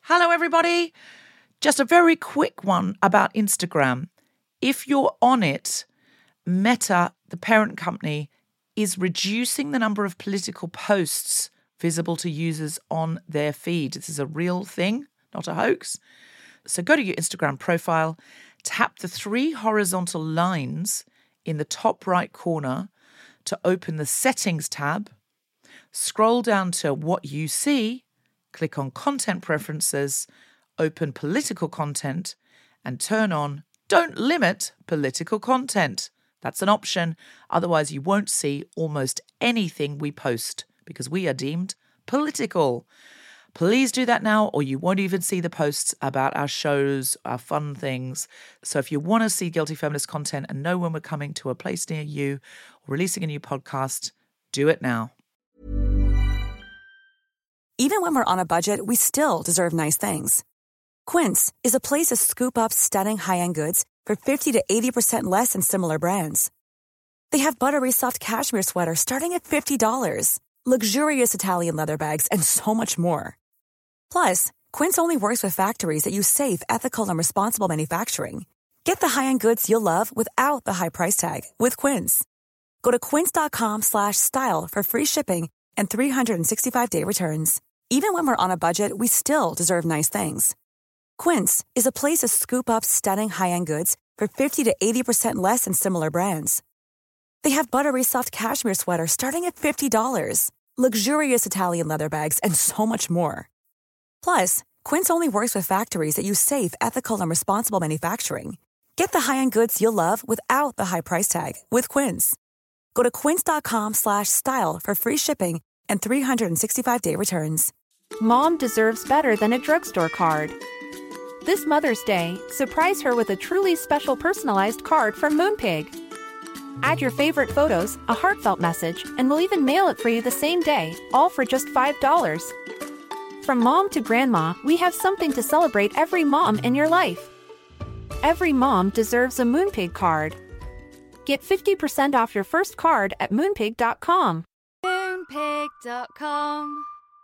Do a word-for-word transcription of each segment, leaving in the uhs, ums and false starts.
Hello, everybody. Just a very quick one about Instagram. If you're on it, Meta, the parent company, is reducing the number of political posts visible to users on their feed. This is a real thing, not a hoax. So go to your Instagram profile, tap the three horizontal lines in the top right corner to open the Settings tab, scroll down to What You See, click on Content Preferences, open Political Content, and turn on Don't Limit Political Content. That's an option. Otherwise, you won't see almost anything we post because we are deemed political. Please do that now, or you won't even see the posts about our shows, our fun things. So if you want to see Guilty Feminist content and know when we're coming to a place near you or releasing a new podcast, do it now. Even when we're on a budget, we still deserve nice things. Quince is a place to scoop up stunning high-end goods for fifty to eighty percent less than similar brands. They have buttery soft cashmere sweaters starting at fifty dollars, luxurious Italian leather bags, and so much more. Plus, Quince only works with factories that use safe, ethical, and responsible manufacturing. Get the high-end goods you'll love without the high price tag with Quince. Go to quince.com slash style for free shipping and three sixty-five day returns. Even when we're on a budget, we still deserve nice things. Quince is a place to scoop up stunning high-end goods for fifty to eighty percent less than similar brands. They have buttery soft cashmere sweaters starting at fifty dollars, luxurious Italian leather bags, and so much more. Plus, Quince only works with factories that use safe, ethical, and responsible manufacturing. Get the high-end goods you'll love without the high price tag with Quince. Go to quince.com slash style for free shipping and three sixty-five day returns. Mom deserves better than a drugstore card. This Mother's Day, surprise her with a truly special personalized card from Moonpig. Add your favorite photos, a heartfelt message, and we'll even mail it for you the same day, all for just five dollars. From mom to grandma, we have something to celebrate every mom in your life. Every mom deserves a Moonpig card. Get fifty percent off your first card at moonpig dot com. moonpig dot com.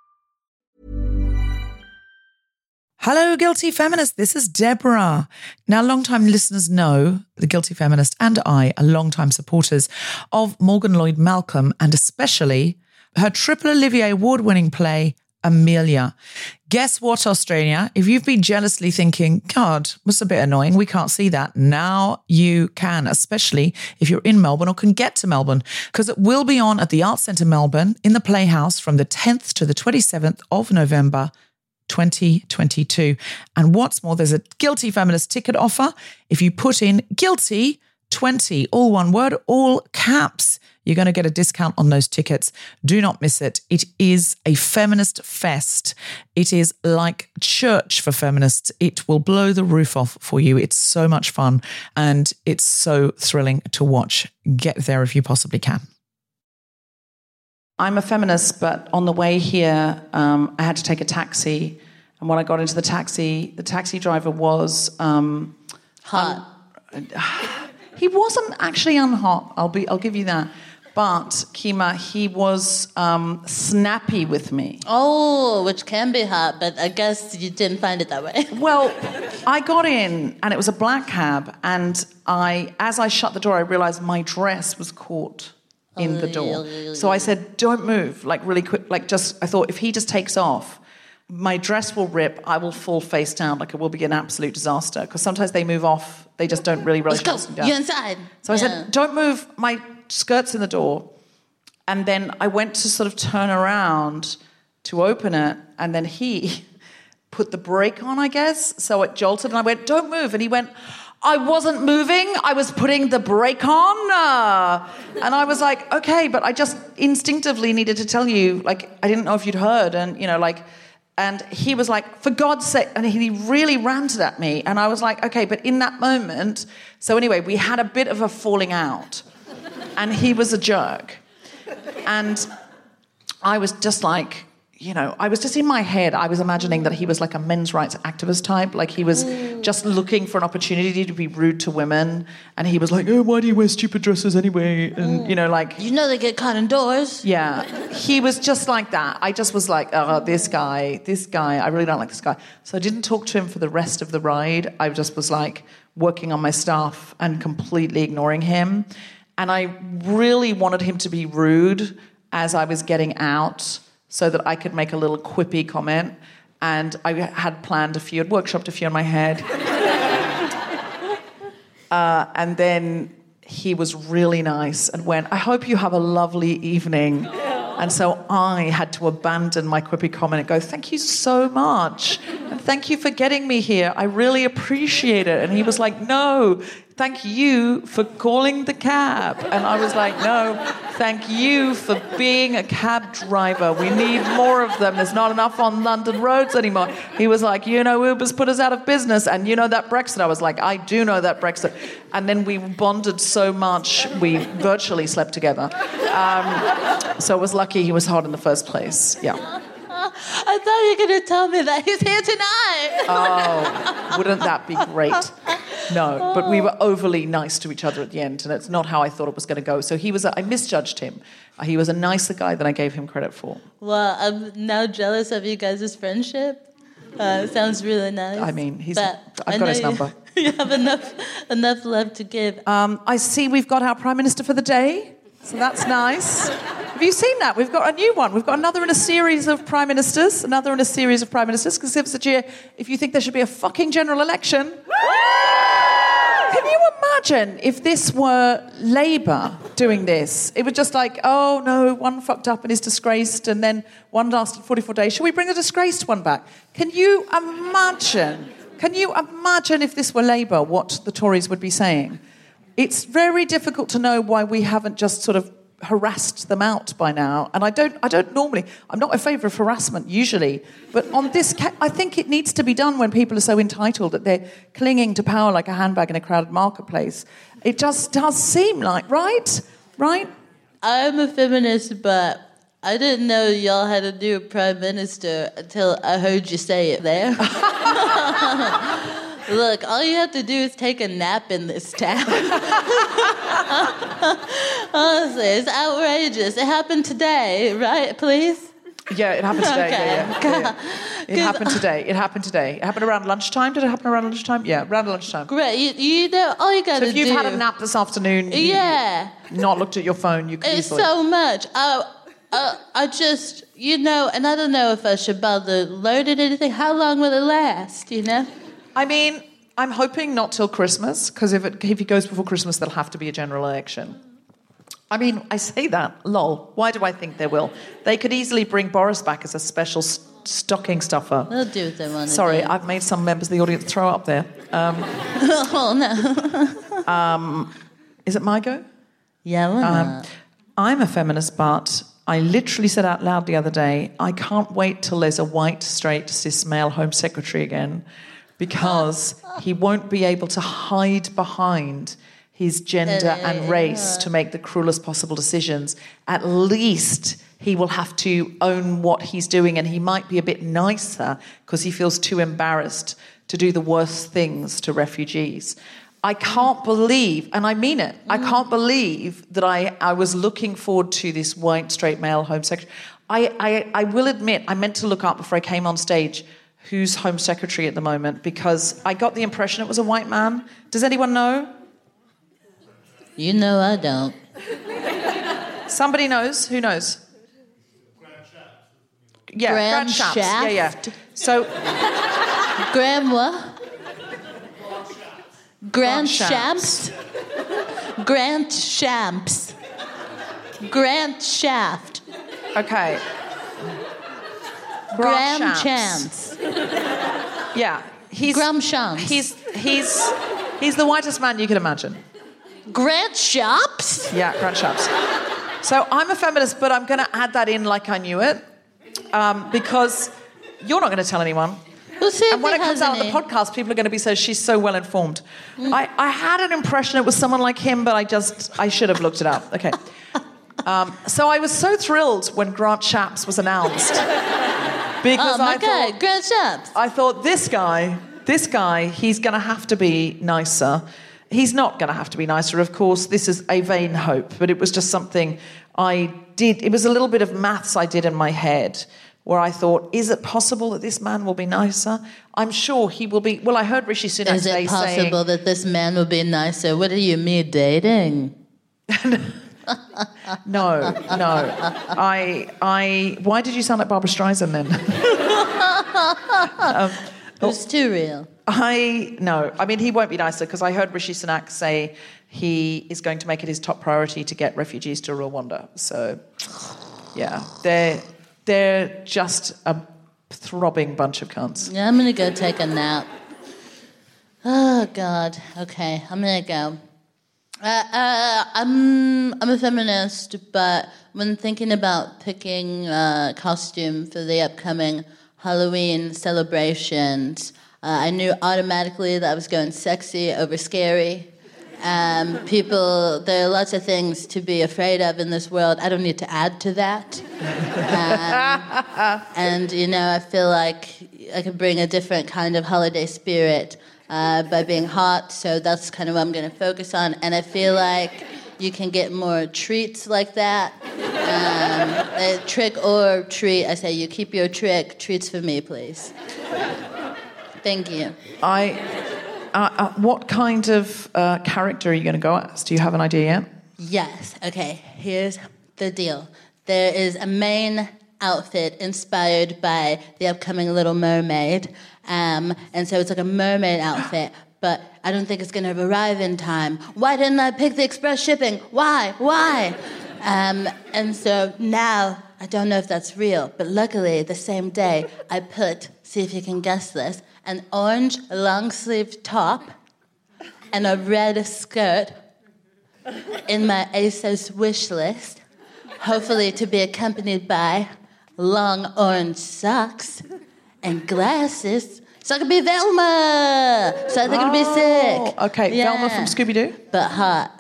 Hello, Guilty Feminist. This is Deborah. Now, long-time listeners know the Guilty Feminist and I are long-time supporters of Morgan Lloyd Malcolm and especially her Triple Olivier Award-winning play, Amelia. Guess what, Australia? If you've been jealously thinking, God, what's a bit annoying, we can't see that. Now you can, especially if you're in Melbourne or can get to Melbourne, because it will be on at the Arts Centre Melbourne in the Playhouse from the tenth to the twenty-seventh of November, twenty twenty-two. And what's more, there's a Guilty Feminist ticket offer. If you put in Guilty twenty, all one word, all caps, you're going to get a discount on those tickets. Do not miss it. It is a feminist fest. It is like church for feminists. It will blow the roof off for you. It's so much fun and it's so thrilling to watch. Get there if you possibly can. I'm a feminist, but on the way here, um, I had to take a taxi. And when I got into the taxi, the taxi driver was um, hot. Un- he wasn't actually unhot. I'll be. I'll give you that. But Kima, he was um, snappy with me. Oh, which can be hot, but I guess you didn't find it that way. Well, I got in, and it was a black cab, and I, as I shut the door, I realised my dress was caught in the door. So I said, don't move, like really quick, like just, I thought if he just takes off, my dress will rip, I will fall face down, like it will be an absolute disaster. Because sometimes they move off, they just don't really really Let's go, you're inside. So I yeah. said, don't move, my skirt's in the door. And then I went to sort of turn around to open it, and then he put the brake on, I guess, so it jolted, and I went, don't move, and he went, I wasn't moving, I was putting the brake on. Uh, and I was like, okay, but I just instinctively needed to tell you, like, I didn't know if you'd heard. And, you know, like, and he was like, for God's sake, and he really ranted at me. And I was like, okay, but in that moment, so anyway, we had a bit of a falling out. And he was a jerk. And I was just like, you know, I was just in my head, I was imagining that he was like a men's rights activist type, like he was mm. just looking for an opportunity to be rude to women, and he was like, oh, why do you wear stupid dresses anyway? And, mm. you know, like... You know they get caught indoors. Yeah. He was just like that. I just was like, oh, this guy, this guy, I really don't like this guy. So I didn't talk to him for the rest of the ride. I just was like working on my stuff and completely ignoring him. And I really wanted him to be rude as I was getting out, so that I could make a little quippy comment. And I had planned a few, I'd workshopped a few in my head. uh, and then he was really nice and went, I hope you have a lovely evening. And so I had to abandon my quippy comment and go, thank you so much. And thank you for getting me here. I really appreciate it. And he was like, no, thank you for calling the cab. And I was like, no, thank you for being a cab driver. We need more of them. There's not enough on London roads anymore. He was like, you know, Uber's put us out of business. And you know that Brexit? I was like, I do know that Brexit. And then we bonded so much, we virtually slept together. Um, so I was lucky he was hot in the first place. Yeah. I thought you were going to tell me that he's here tonight. Oh, wouldn't that be great? No, but we were overly nice to each other at the end, and it's not how I thought it was going to go. So he was, a, I misjudged him. He was a nicer guy than I gave him credit for. Well, I'm now jealous of you guys' friendship. Uh, it sounds really nice. I mean, he's. But I've I got his you, number. You have enough, enough love to give. Um, I see we've got our Prime Minister for the day, so that's nice. Have you seen that? We've got a new one. We've got another in a series of Prime Ministers, another in a series of Prime Ministers, because if year, if you think there should be a fucking general election... Can you imagine if this were Labour doing this? It was just like, oh, no, one fucked up and is disgraced, and then one lasted forty-four days. Should we bring the disgraced one back? Can you imagine? Can you imagine if this were Labour, what the Tories would be saying? It's very difficult to know why we haven't just sort of harassed them out by now. And I don't I don't normally, I'm not in favour of harassment usually, but on this, I think it needs to be done when people are so entitled that they're clinging to power like a handbag in a crowded marketplace. It just does seem like, right? Right? I'm a feminist, but I didn't know y'all had a new prime minister until I heard you say it there. Look, all you have to do is take a nap in this town. Honestly, it's outrageous. It happened today, right, please? Yeah, it happened today. Okay. Yeah, yeah, yeah, yeah. It happened today. It happened today. It happened around lunchtime. Did it happen around lunchtime? Yeah, around lunchtime. Great. You, you know, all you got to do... So if you've do, had a nap this afternoon... Yeah. Not looked at your phone, you could It's easily... so much. I, I, I just, you know, and I don't know if I should bother learning anything. How long will it last, you know? I mean, I'm hoping not till Christmas, because if it if he goes before Christmas, there'll have to be a general election. I mean, I say that, lol. Why do I think they will? They could easily bring Boris back as a special st- stocking stuffer. They'll do what they want to Sorry, do. I've made some members of the audience throw up there. Um, oh, no. um, is it my go? Yeah, why Um, not? I'm a feminist, but I literally said out loud the other day, I can't wait till there's a white, straight, cis male Home Secretary again, because he won't be able to hide behind his gender and race to make the cruelest possible decisions. At least he will have to own what he's doing, and he might be a bit nicer because he feels too embarrassed to do the worst things to refugees. I can't believe, and I mean it, I can't believe that I, I was looking forward to this white, straight male Home Secretary. I, I, I will admit, I meant to look up before I came on stage who's Home Secretary at the moment, because I got the impression it was a white man. Does anyone know? You know I don't. Somebody knows. Who knows? Yeah, Graham Grant Shapps. Shaft? Yeah, yeah. So, Graham what? Grant Shapps. Shapps? Grant Shapps. Grant Shaft. okay. Graham Grant Shapps. Chance. Yeah, he's Graham Shapps. he's he's he's the whitest man you could imagine. Grant Shapps? Yeah, Grant Shapps. So I'm a feminist, but I'm going to add that in like I knew it, um, because you're not going to tell anyone. We'll see if And when he it comes has out on the any. podcast, people are going to be so, she's so well informed. Mm. I, I had an impression it was someone like him, but I just, I should have looked it up. Okay. Um, so I was so thrilled when Grant Shapps was announced. Because Oh my I God, thought, Grant Shapps. I thought this guy, this guy, he's going to have to be nicer. He's not going to have to be nicer, of course. This is a vain hope, but it was just something I did. It was a little bit of maths I did in my head where I thought, is it possible that this man will be nicer? I'm sure he will be. Well, I heard Rishi Sunak Is say it possible saying, that this man will be nicer? What do you mean, dating? No, no. I, I. Why did you sound like Barbara Streisand then? um, It was too real. I no. I mean, he won't be nicer because I heard Rishi Sunak say he is going to make it his top priority to get refugees to Rwanda. So, yeah, they're they're just a throbbing bunch of cunts. Yeah, I'm gonna go take a nap. Oh God. Okay, I'm gonna go. Uh, uh, I'm I'm a feminist, but when thinking about picking a costume for the upcoming Halloween celebrations, uh, I knew automatically that I was going sexy over scary. Um, people, there are lots of things to be afraid of in this world. I don't need to add to that. Um, and, you know, I feel like I could bring a different kind of holiday spirit uh, by being hot, so that's kind of what I'm going to focus on. And I feel like you can get more treats like that. Um, a trick or treat. I say you keep your trick. Treats for me, please. Thank you. I. Uh, uh, what kind of uh, character are you going to go as? Do you have an idea yet? Yes. Okay, here's the deal. There is a main outfit inspired by the upcoming Little Mermaid. Um, and so it's like a mermaid outfit, but I don't think it's going to arrive in time. Why didn't I pick the express shipping? Why? Why? Um, and so now, I don't know if that's real, but luckily the same day I put, see if you can guess this, an orange long-sleeve top and a red skirt in my ASOS wish list, hopefully to be accompanied by long orange socks and glasses, so I could be Velma. So I think it'll be sick. Okay, Yeah. Velma from Scooby-Doo? But hot.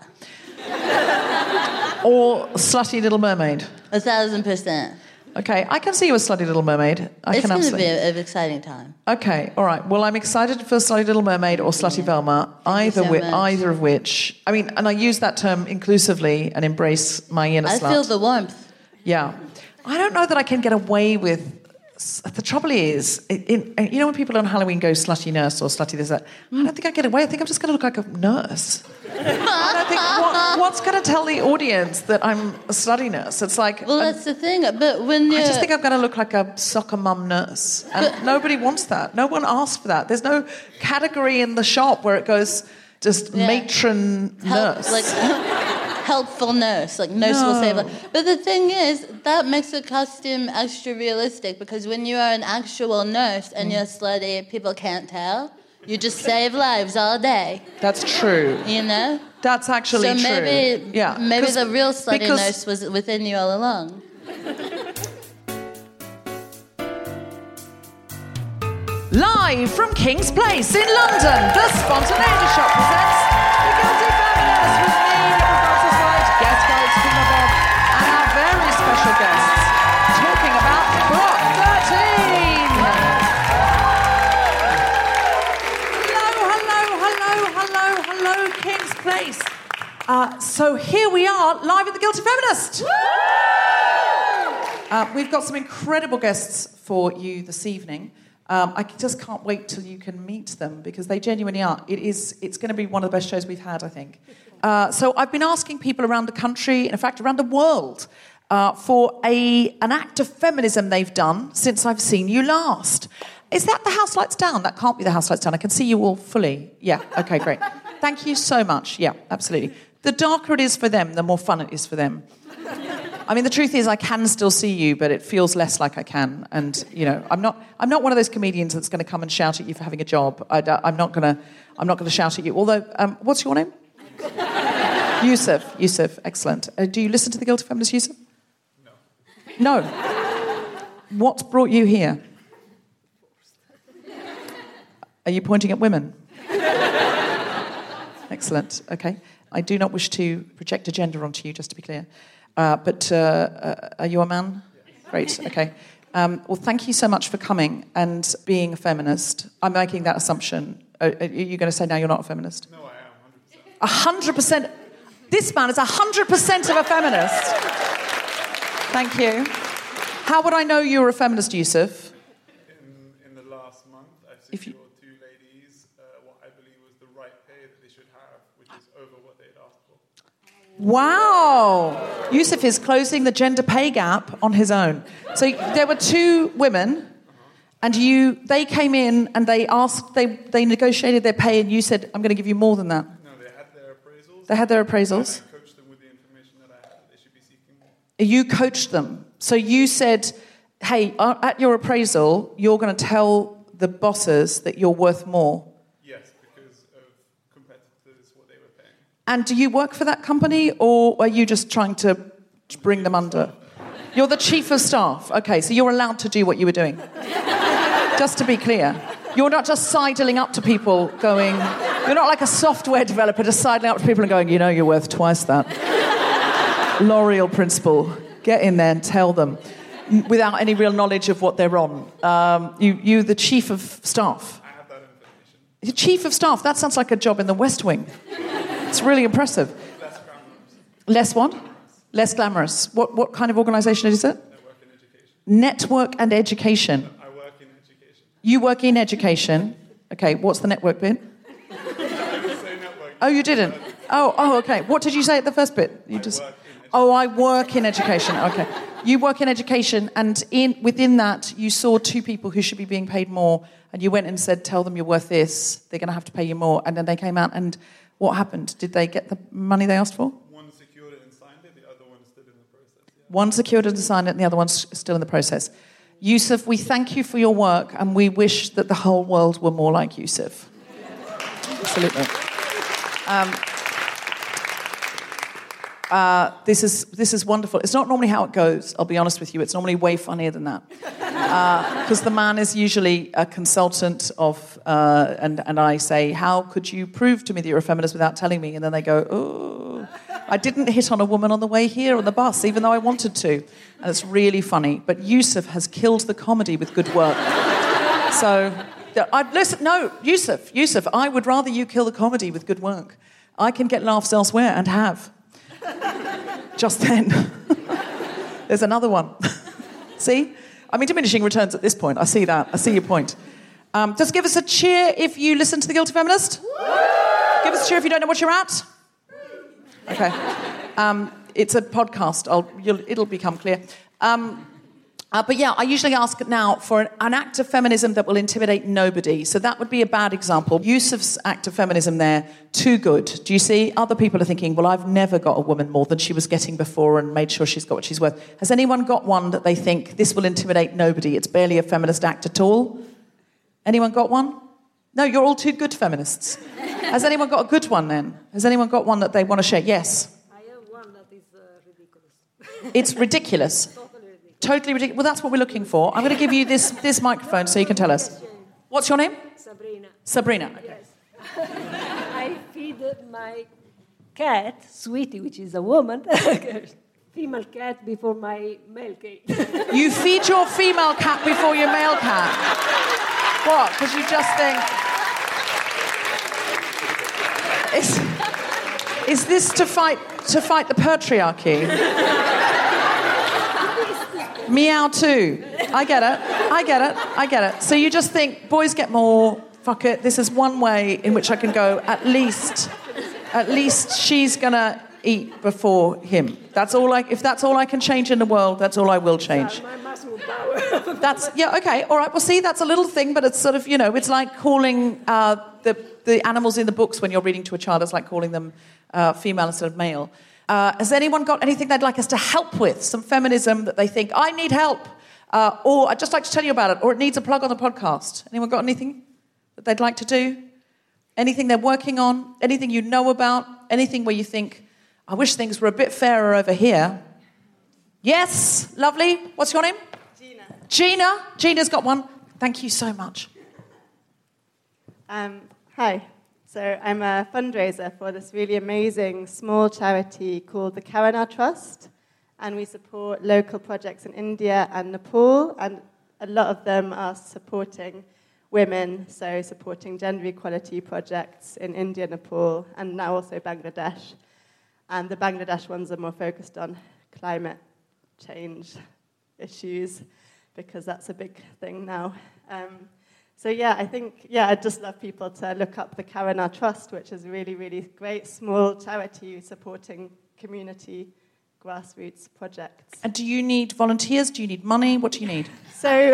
Or Slutty Little Mermaid? A thousand percent. Okay, I can see you as Slutty Little Mermaid. I It's can going to absolutely. be an exciting time. Okay, all right. Well, I'm excited for Slutty Little Mermaid or Slutty Velma, either so wi- much. either of which. I mean, and I use that term inclusively and embrace my inner I slut. feel the warmth. Yeah. I don't know that I can get away with... The trouble is, in, in, you know when people on Halloween go slutty nurse or slutty this, that, I don't think I get away. I think I'm just going to look like a nurse. I don't think... What, what's going to tell the audience that I'm a slutty nurse? It's like... Well, um, that's the thing. But when you... I just think I'm going to look like a soccer mum nurse. And nobody wants that. No one asks for that. There's no category in the shop where it goes just Yeah. matron Help, nurse. like helpful nurse, like nurse will save No. life. But the thing is, that makes the costume extra realistic because when you are an actual nurse and you're slutty, people can't tell. You just save lives all day, That's true. you know. That's actually so true. maybe, yeah, maybe 'cause- the real slutty because- nurse was within you all along. Live from King's Place in London, the Spontaneity Shop presents The Guilty Feminist with me, Nicola Francis Wright, guest host Tina Bob, and our very special guests talking about Block thirteen. Hello, hello, hello, hello, hello, King's Place. Uh, so here we are, live at The Guilty Feminist. Uh, we've got some incredible guests for you this evening. Um, I just can't wait till you can meet them because they genuinely are. It is. It's going to be one of the best shows we've had, I think. Uh, so I've been asking people around the country, in fact, around the world, uh, for a an act of feminism they've done since I've seen you last. Is that the House Lights Down? That can't be the House Lights Down. I can see you all fully. Yeah. Okay. Great. Thank you so much. Yeah. Absolutely. The darker it is for them, the more fun it is for them. I mean, the truth is, I can still see you, but it feels less like I can. And you know, I'm not. I'm not one of those comedians that's going to come and shout at you for having a job. I, I'm not going to. I'm not going to shout at you. Although, um, what's your name? Yusuf. Yusuf. Excellent. Uh, do you listen to the Guilty Feminist, Yusuf? No. No. What's brought you here? Are you pointing at women? Excellent. Okay. I do not wish to project a gender onto you, just to be clear. Uh, but uh, uh, are you a man? Great, okay. Um, well, thank you so much for coming and being a feminist. I'm making that assumption. Are, are you going to say now you're not a feminist? No, I am, one hundred percent. one hundred percent? This man is one hundred percent of a feminist. Thank you. How would I know you were a feminist, Yusuf? In, in the last month, I've If you- secured two ladies uh, what I believe was the right pay that they should have, which is over what they'd asked for. Wow. Yusuf is closing the gender pay gap on his own. So there were two women, and you, they came in and they asked, they, they negotiated their pay, and you said, I'm going to give you more than that. No, they had their appraisals. They had their appraisals. And I coached them with the information that I had that they should be seeking more. You coached them. So you said, hey, uh, at your appraisal, you're going to tell the bosses that you're worth more. Yes, because of competitors, what they were paying. And do you work for that company, or are you just trying to bring them under? You're the chief of staff. Okay, so you're allowed to do what you were doing. Just to be clear. You're not just sidling up to people going... You're not like a software developer just sidling up to people and going, you know, you're worth twice that. L'Oreal principle. Get in there and tell them, without any real knowledge of what they're on. Um, you, you, the chief of staff. I have that information. You're chief of staff. That sounds like a job in the West Wing. It's really impressive. Less glamorous. Less what? Less glamorous. What, what kind of organisation is it? Network and education. Network and education. I work in education. You work in education. Okay, what's the network bit? I didn't say network. Oh, you didn't? Oh, oh, okay. What did you say at the first bit? You I just. work in education. Oh, I work in education. Okay. You work in education, and in within that, you saw two people who should be being paid more, and you went and said, tell them you're worth this, they're going to have to pay you more. And then they came out, and what happened? Did they get the money they asked for? One secured it and signed it, the other one's still in the process. Yeah. One secured and signed it, and the other one's still in the process. Yusuf, we thank you for your work, and we wish that the whole world were more like Yusuf. Absolutely. Um, uh, this is this is wonderful. It's not normally how it goes, I'll be honest with you. It's normally way funnier than that. Because uh, the man is usually a consultant of, uh, and, and I say, how could you prove to me that you're a feminist without telling me? And then they go, oh, I didn't hit on a woman on the way here on the bus, even though I wanted to. And it's really funny. But Yusuf has killed the comedy with good work. So, I, listen, no, Yusuf, Yusuf, I would rather you kill the comedy with good work. I can get laughs elsewhere, and have. Just then. There's another one. See? I mean, diminishing returns at this point. I see that. I see your point. Um, just give us a cheer if you listen to The Guilty Feminist. Give us a cheer if you don't know what you're at. Okay. Um, it's a podcast. I'll, you'll, it'll become clear. Um, uh, but yeah, I usually ask now for an, an act of feminism that will intimidate nobody. So that would be a bad example. Yusuf's act of feminism there, too good. Do you see? Other people are thinking, well, I've never got a woman more than she was getting before and made sure she's got what she's worth. Has anyone got one that they think, this will intimidate nobody? It's barely a feminist act at all. Anyone got one? No, you're all too good feminists. Has anyone got a good one then? Has anyone got one that they want to share? Yes. I have one that is uh, ridiculous. It's ridiculous. Totally ridiculous. Totally ridiculous. Well, that's what we're looking for. I'm going to give you this, this microphone so you can tell us. What's your name? Sabrina. Sabrina. Okay. Yes. I feed my cat, Sweetie, which is a woman, female cat, before my male cat. You feed your female cat before your male cat. What? Because you just think... Is, is this to fight to fight the patriarchy? Meow too. I get it. I get it. I get it. So you just think, boys get more, fuck it. This is one way in which I can go, at least, at least she's going to eat before him. That's all I, if that's all I can change in the world, that's all I will change. My muscle power. That's, yeah, okay, all right. Well, see, that's a little thing, but it's sort of, you know, it's like calling uh, the, the animals in the books when you're reading to a child, it's like calling them uh, female instead of male. Uh, has anyone got anything they'd like us to help with? Some feminism that they think, I need help. Uh, or I'd just like to tell you about it. Or it needs a plug on the podcast. Anyone got anything that they'd like to do? Anything they're working on? Anything you know about? Anything where you think, I wish things were a bit fairer over here? Yes, lovely. What's your name? Gina. Gina. Gina's got one. Thank you so much. Um, hi. So I'm a fundraiser for this really amazing small charity called the Kavanagh Trust. and we support local projects in India and Nepal, and a lot of them are supporting women, so supporting gender equality projects in India, Nepal, and now also Bangladesh. And the Bangladesh ones are more focused on climate change issues, because that's a big thing now. Um, so yeah, I think, yeah, I'd just love people to look up the Karana Trust, which is a really, really great small charity supporting community grassroots projects. And do you need volunteers? Do you need money? What do you need? So,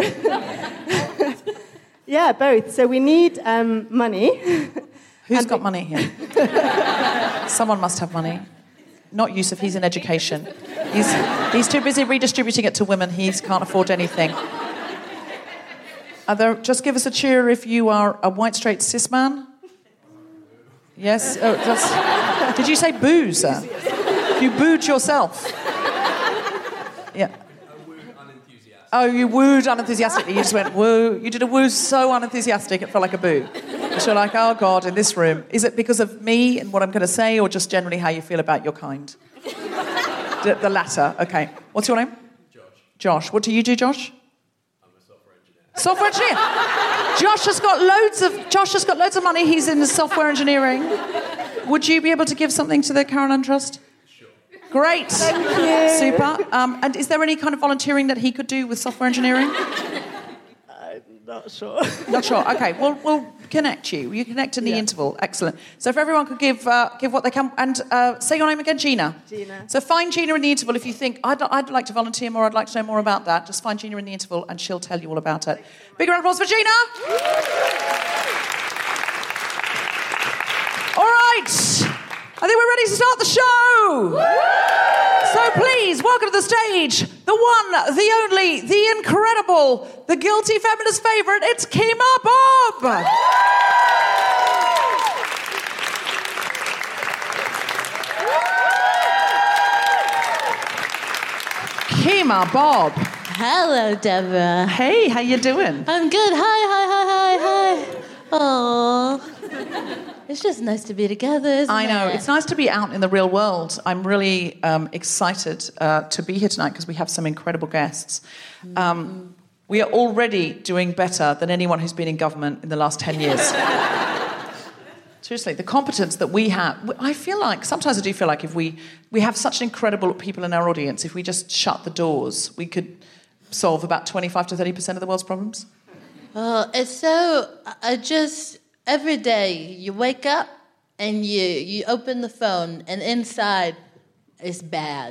yeah, both. So we need um, money. Who's got money here? Someone must have money. Not Yusuf, he's in education. He's, he's too busy redistributing it to women. He can't afford anything. Are there, just give us a cheer if you are a white, straight, cis man. Yes? Oh, that's, did you say boo, sir? You booed yourself. Yeah. Oh, you wooed unenthusiastically. You just went woo. You did a woo so unenthusiastic it felt like a boo. So you're like, oh, God, in this room. Is it because of me and what I'm going to say, or just generally how you feel about your kind? the, the latter. Okay. What's your name? Josh. Josh. What do you do, Josh? I'm a software engineer. Software engineer? Josh has got loads of... Josh has got loads of money. He's in software engineering. Would you be able to give something to the Caroline Trust? Great. Thank you. Super. Um, and is there any kind of volunteering that he could do with software engineering? I'm not sure. Not sure. Okay, we'll, we'll connect you. You connect in the Yeah. interval. Excellent. So if everyone could give uh, give what they can. And uh, say your name again, Gina. Gina. So find Gina in the interval if you think, I'd, I'd like to volunteer more, I'd like to know more about that. Just find Gina in the interval and she'll tell you all about it. Big round of applause for Gina. All right. I think we're ready to start the show. So please, welcome to the stage, the one, the only, the incredible, the guilty feminist favourite, it's Kemah Bob. Kemah Bob. Hello, Deborah. Hey, how you doing? I'm good. Hi, hi, hi, hi, hi. Oh, it's just nice to be together, isn't I know. it? It's nice to be out in the real world. I'm really um, excited uh, to be here tonight because we have some incredible guests. Um, we are already doing better than anyone who's been in government in the last ten years. Seriously, the competence that we have, I feel like, sometimes I do feel like if we, we have such incredible people in our audience, if we just shut the doors, we could solve about twenty-five to thirty percent of the world's problems. Oh, it's so, I just, every day you wake up and you, you open the phone and inside it's bad.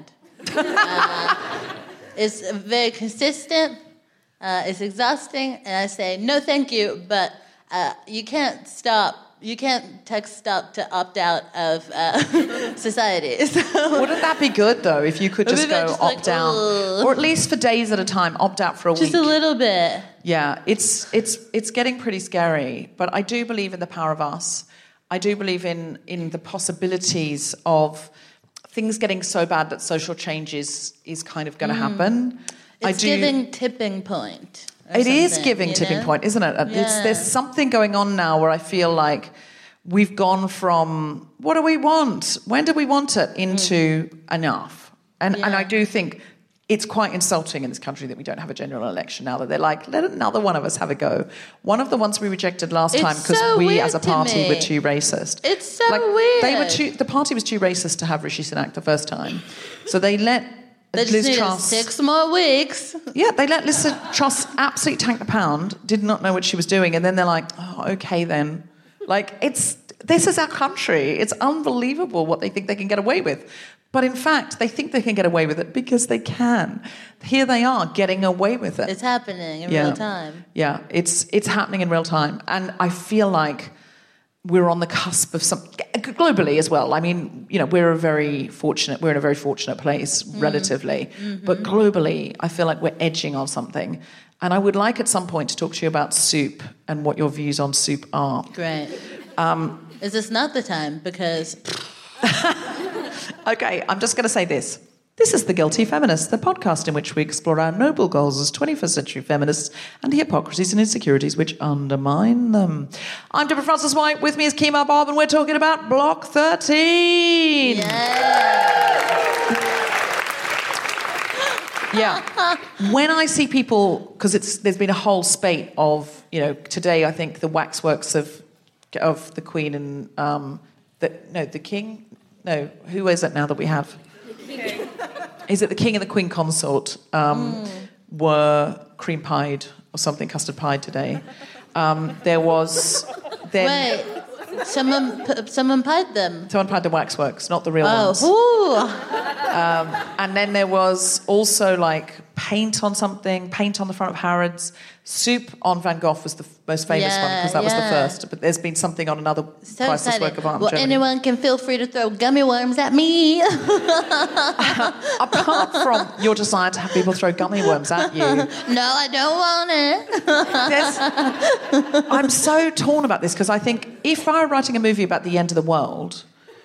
uh, it's very consistent, uh, it's exhausting, and I say, no thank you, but uh, you can't stop, you can't text stop to opt out of uh, society. So, wouldn't that be good, though, if you could just Maybe I go just opt like, out? ugh. Or at least for days at a time, opt out for a just week. a little bit. Yeah, it's it's it's getting pretty scary, but I do believe in the power of us. I do believe in in the possibilities of things getting so bad that social change is, is kind of going to Mm. happen. It's I do, giving tipping point. or It is something, giving you tipping know? point, isn't it? It's, Yeah. there's something going on now where I feel like we've gone from what do we want? When do we want it? Into mm. enough. And and Yeah. I do think it's quite insulting in this country that we don't have a general election now, that they're like, let another one of us have a go. One of the ones we rejected last It's time because so we weird as a to party me. were too racist. It's so like, weird. They were too, the party was too racist to have Rishi Sunak the first time. So they let They just Liz needed Truss... six more weeks. Yeah, they let Liz Truss absolutely tank the pound, did not know what she was doing, and then they're like, oh, okay then. Like, it's... This is our country. It's unbelievable what they think they can get away with. But in fact, they think they can get away with it because they can. Here they are getting away with it. It's happening in Yeah. real time. Yeah, it's it's happening in real time. And I feel like we're on the cusp of some... Globally as well. I mean, you know, we're a very fortunate... We're in a very fortunate place, Mm. relatively. Mm-hmm. But globally, I feel like we're edging on something. And I would like at some point to talk to you about soup and what your views on soup are. Great. Um, Is this not the time? Because... Okay, I'm just going to say this. This is The Guilty Feminist, the podcast in which we explore our noble goals as twenty-first century feminists and the hypocrisies and insecurities which undermine them. I'm Deborah Frances White. With me is Kemah Bob, and we're talking about Block thirteen. Yeah. Yeah. When I see people, because it's there's been a whole spate of, you know, today I think the waxworks of of the Queen and um, the no the King, no who is it now that we have? The King. Is it the King and the Queen consort um, mm. were cream pied or something, custard pied today? Um, there was then. Wait. Someone, someone pied them. Someone pied the waxworks, not the real oh. ones. Ooh. Um, and then there was also like paint on something, paint on the front of Harrods. Soup on Van Gogh was the f- most famous yeah, one because that yeah. was the first. But there's been something on another so priceless exciting. work of art. Well, in Germany. anyone can feel free to throw gummy worms at me. Apart from your desire to have people throw gummy worms at you. No, I don't want it. I'm so torn about this because I think if I were writing a movie about the end of the world,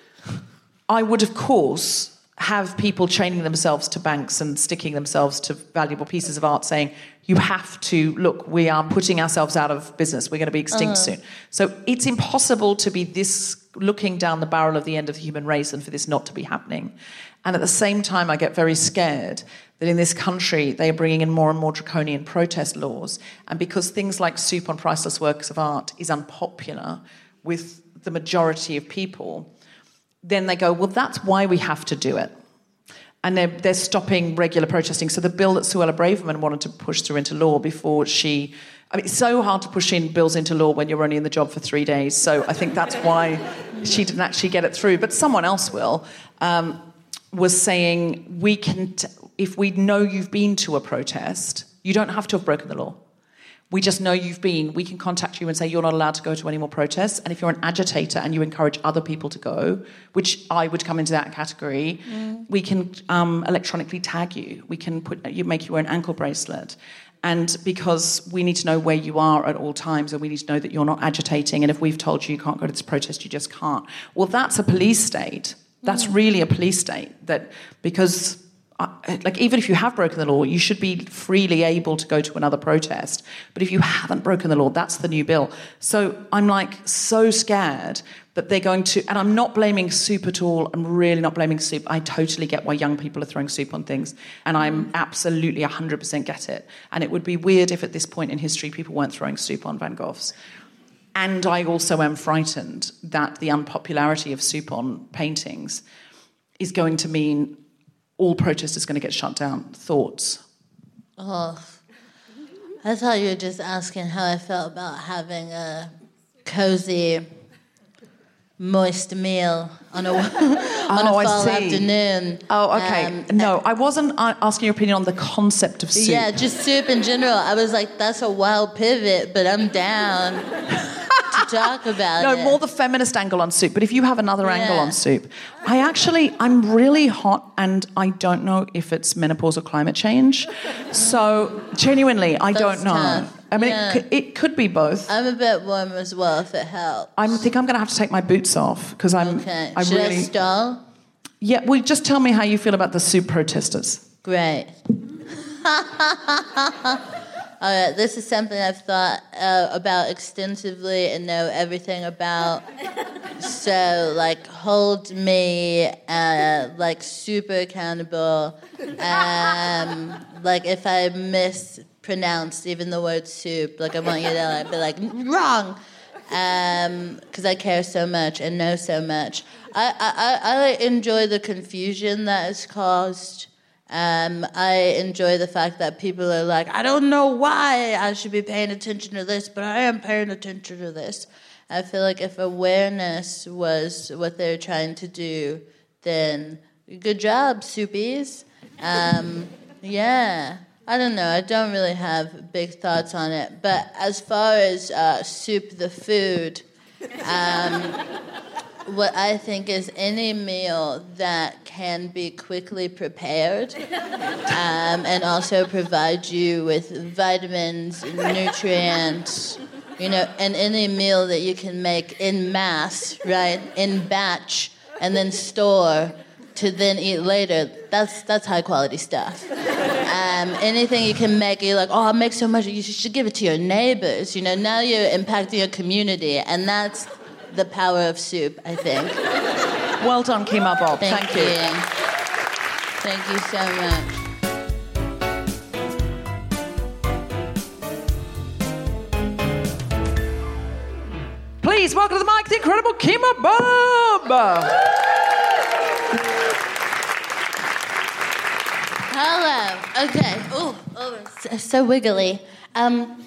I would, of course, have people chaining themselves to banks and sticking themselves to valuable pieces of art saying, you have to, look, we are putting ourselves out of business. We're going to be extinct uh-huh. soon. So it's impossible to be this looking down the barrel of the end of the human race and for this not to be happening. And at the same time, I get very scared that in this country, they are bringing in more and more draconian protest laws. And because things like soup on priceless works of art is unpopular with the majority of people, then they go, well, that's why we have to do it. And they're, they're stopping regular protesting. So the bill that Suella Braverman wanted to push through into law before she... I mean, it's so hard to push in bills into law when you're only in the job for three days. So I think that's why she didn't actually get it through. But someone else will, um, was saying, we can... T- if we know you've been to a protest, you don't have to have broken the law. We just know you've been. We can contact you and say you're not allowed to go to any more protests. And if you're an agitator and you encourage other people to go, which I would come into that category, mm. we can um, electronically tag you. We can put you make you wear an ankle bracelet. And because we need to know where you are at all times and we need to know that you're not agitating. And if we've told you you can't go to this protest, you just can't. Well, that's a police state. That's mm. really a police state. That because... Like, even if you have broken the law, you should be freely able to go to another protest. But if you haven't broken the law, that's the new bill. So I'm, like, so scared that they're going to... And I'm not blaming soup at all. I'm really not blaming soup. I totally get why young people are throwing soup on things. And I'm absolutely one hundred percent get it. And it would be weird if at this point in history people weren't throwing soup on Van Goghs. And I also am frightened that the unpopularity of soup on paintings is going to mean... all protest is going to get shut down. Thoughts? Oh, I thought you were just asking how I felt about having a cozy, moist meal on a, on oh, a fall I see. afternoon. Oh, okay. Um, no, I wasn't asking your opinion on the concept of soup. Yeah, just soup in general. I was like, that's a wild pivot, but I'm down to talk about no, it. No, more the feminist angle on soup. But if you have another yeah. angle on soup, I actually, I'm really hot and I don't know if it's menopause or climate change. So, genuinely, I That's don't know. Tough. I mean, yeah. it, could, it could be both. I'm a bit warm as well, if it helps. I think I'm going to have to take my boots off because I'm. Okay. I'm Should really... I stall? Yeah. Well, just tell me how you feel about the soup protesters. Great. All right, this is something I've thought uh, about extensively and know everything about. So, like, hold me, uh, like, super accountable. Um, like, if I mispronounced even the word soup, like, I want you to like, be like, wrong. Because um, I care so much and know so much. I, I, I, I enjoy the confusion that is caused. Um, I enjoy the fact that people are like, I don't know why I should be paying attention to this, but I am paying attention to this. I feel like if awareness was what they're trying to do, then good job, soupies. Um, yeah, I don't know. I don't really have big thoughts on it. But as far as uh, soup the food, um, what I think is any meal that can be quickly prepared um, and also provide you with vitamins, nutrients, you know, and any meal that you can make in mass, right, in batch, and then store to then eat later, that's that's high quality stuff. Um, anything you can make, you're like, oh, I'll make so much, you should give it to your neighbors. You know, now you're impacting your community, and that's the power of soup, I think. Well done, Kemah Bob. Thank, Thank you. you. Thank you so much. Please welcome to the mic the incredible Kemah Bob. Hello. Okay. Oh, oh, it's so wiggly. Um,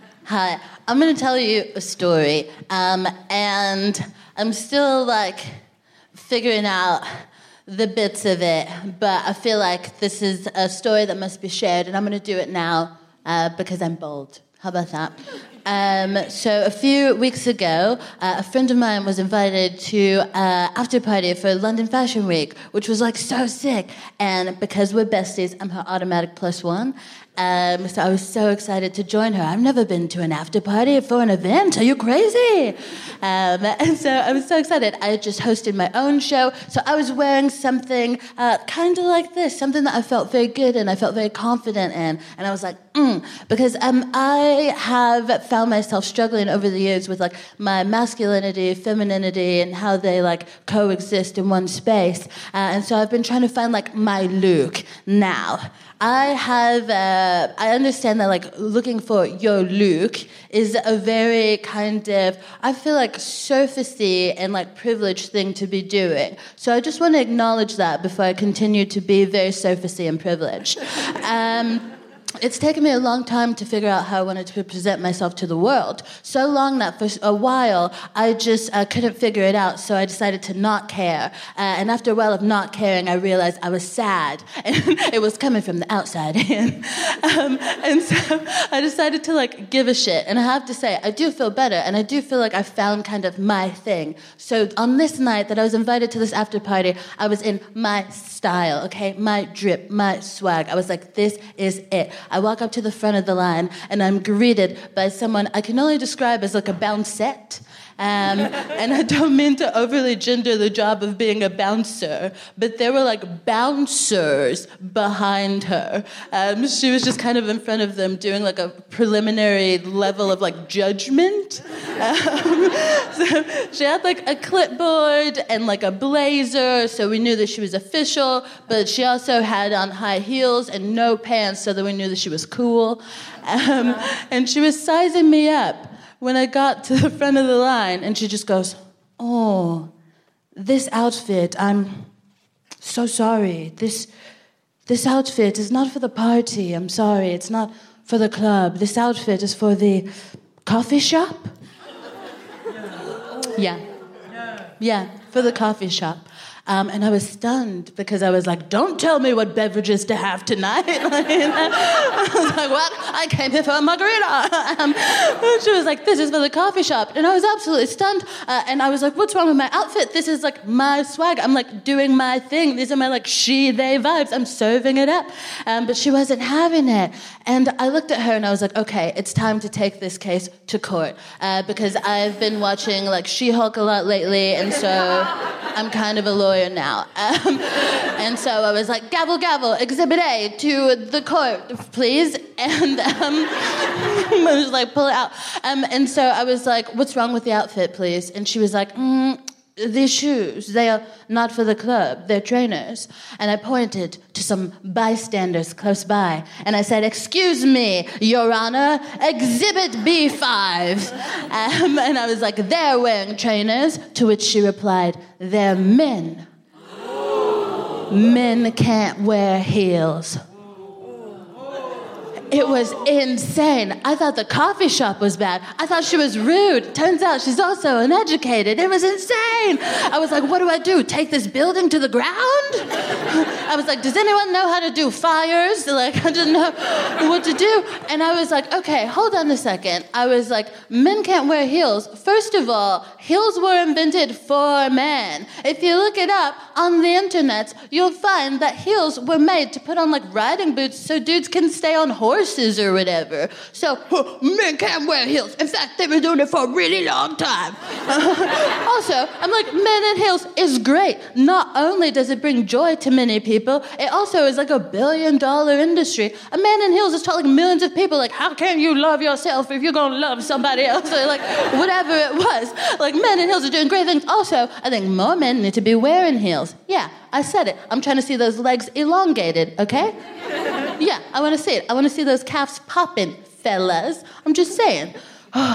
hi. I'm going to tell you a story, um, and I'm still like figuring out the bits of it, but I feel like this is a story that must be shared, and I'm going to do it now uh, because I'm bold. How about that? Um, so a few weeks ago, uh, a friend of mine was invited to uh, after party for London Fashion Week, which was like so sick. And because we're besties, I'm her automatic plus one. Um, so I was so excited to join her. I've never been to an after party for an event. Are you crazy? Um, and so I was so excited. I had just hosted my own show, so I was wearing something uh, kind of like this, something that I felt very good in, I felt very confident in. And I was like, mm, because um, I have found myself struggling over the years with like my masculinity, femininity, and how they like coexist in one space. Uh, and so I've been trying to find like my look now. I have, uh, I understand that, like, looking for your look is a very kind of, I feel like, surfacey and, like, privileged thing to be doing. So I just want to acknowledge that before I continue to be very surfacey and privileged. Um... It's taken me a long time to figure out how I wanted to present myself to the world. So long that for a while, I just uh, couldn't figure it out, so I decided to not care. Uh, and after a while of not caring, I realized I was sad, and it was coming from the outside in. Um, and so I decided to, like, give a shit. And I have to say, I do feel better, and I do feel like I found kind of my thing. So on this night that I was invited to this after party, I was in my style, okay? My drip, my swag. I was like, this is it. I walk up to the front of the line, and I'm greeted by someone I can only describe as like a bouncette. Um, and I don't mean to overly gender the job of being a bouncer, but there were like bouncers behind her. Um, she was just kind of in front of them doing like a preliminary level of like judgment. Um, so she had like a clipboard and like a blazer, so we knew that she was official, but she also had on high heels and no pants, so that we knew that she was cool. Um, and she was sizing me up when I got to the front of the line, and she just goes, oh, this outfit, I'm so sorry. This this outfit is not for the party. I'm sorry. It's not for the club. This outfit is for the coffee shop? Yeah. Yeah, for the coffee shop. Um, and I was stunned because I was like, don't tell me what beverages to have tonight. I was like, what? I came here for a margarita. Um, she was like, this is for the coffee shop. And I was absolutely stunned. Uh, and I was like, what's wrong with my outfit? This is like my swag. I'm like doing my thing. These are my like she, they vibes. I'm serving it up. Um, but she wasn't having it. And I looked at her and I was like, okay, it's time to take this case to court. Uh, because I've been watching like She-Hulk a lot lately. And so I'm kind of a lawyer now. Um, and so I was like, gavel, gavel, exhibit A to the court, please. And um, I was like, pull it out. Um, and so I was like, what's wrong with the outfit, please? And she was like, mm, these shoes, they are not for the club, they're trainers. And I pointed to some bystanders close by, and I said, excuse me, Your Honor, exhibit B five. Um, and I was like, they're wearing trainers, to which she replied, they're men. Men can't wear heels. It was insane. I thought the coffee shop was bad. I thought she was rude. Turns out she's also uneducated. It was insane. I was like, what do I do? Take this building to the ground? I was like, does anyone know how to do fires? Like, I didn't know what to do. And I was like, okay, hold on a second. I was like, men can't wear heels. First of all, heels were invented for men. If you look it up on the internet, you'll find that heels were made to put on like riding boots so dudes can stay on horses or whatever. So, men can't wear heels. In fact, they've been doing it for a really long time. Also, I'm like, men in heels is great. Not only does it bring joy to many people, it also is like a billion dollar industry. A man in heels is telling millions of people, like, how can you love yourself if you're going to love somebody else? Or like, whatever it was. Like, men in heels are doing great things. Also, I think more men need to be wearing heels. Yeah, I said it. I'm trying to see those legs elongated, okay? Yeah, I want to see it. I want to see those calves popping, fellas. I'm just saying.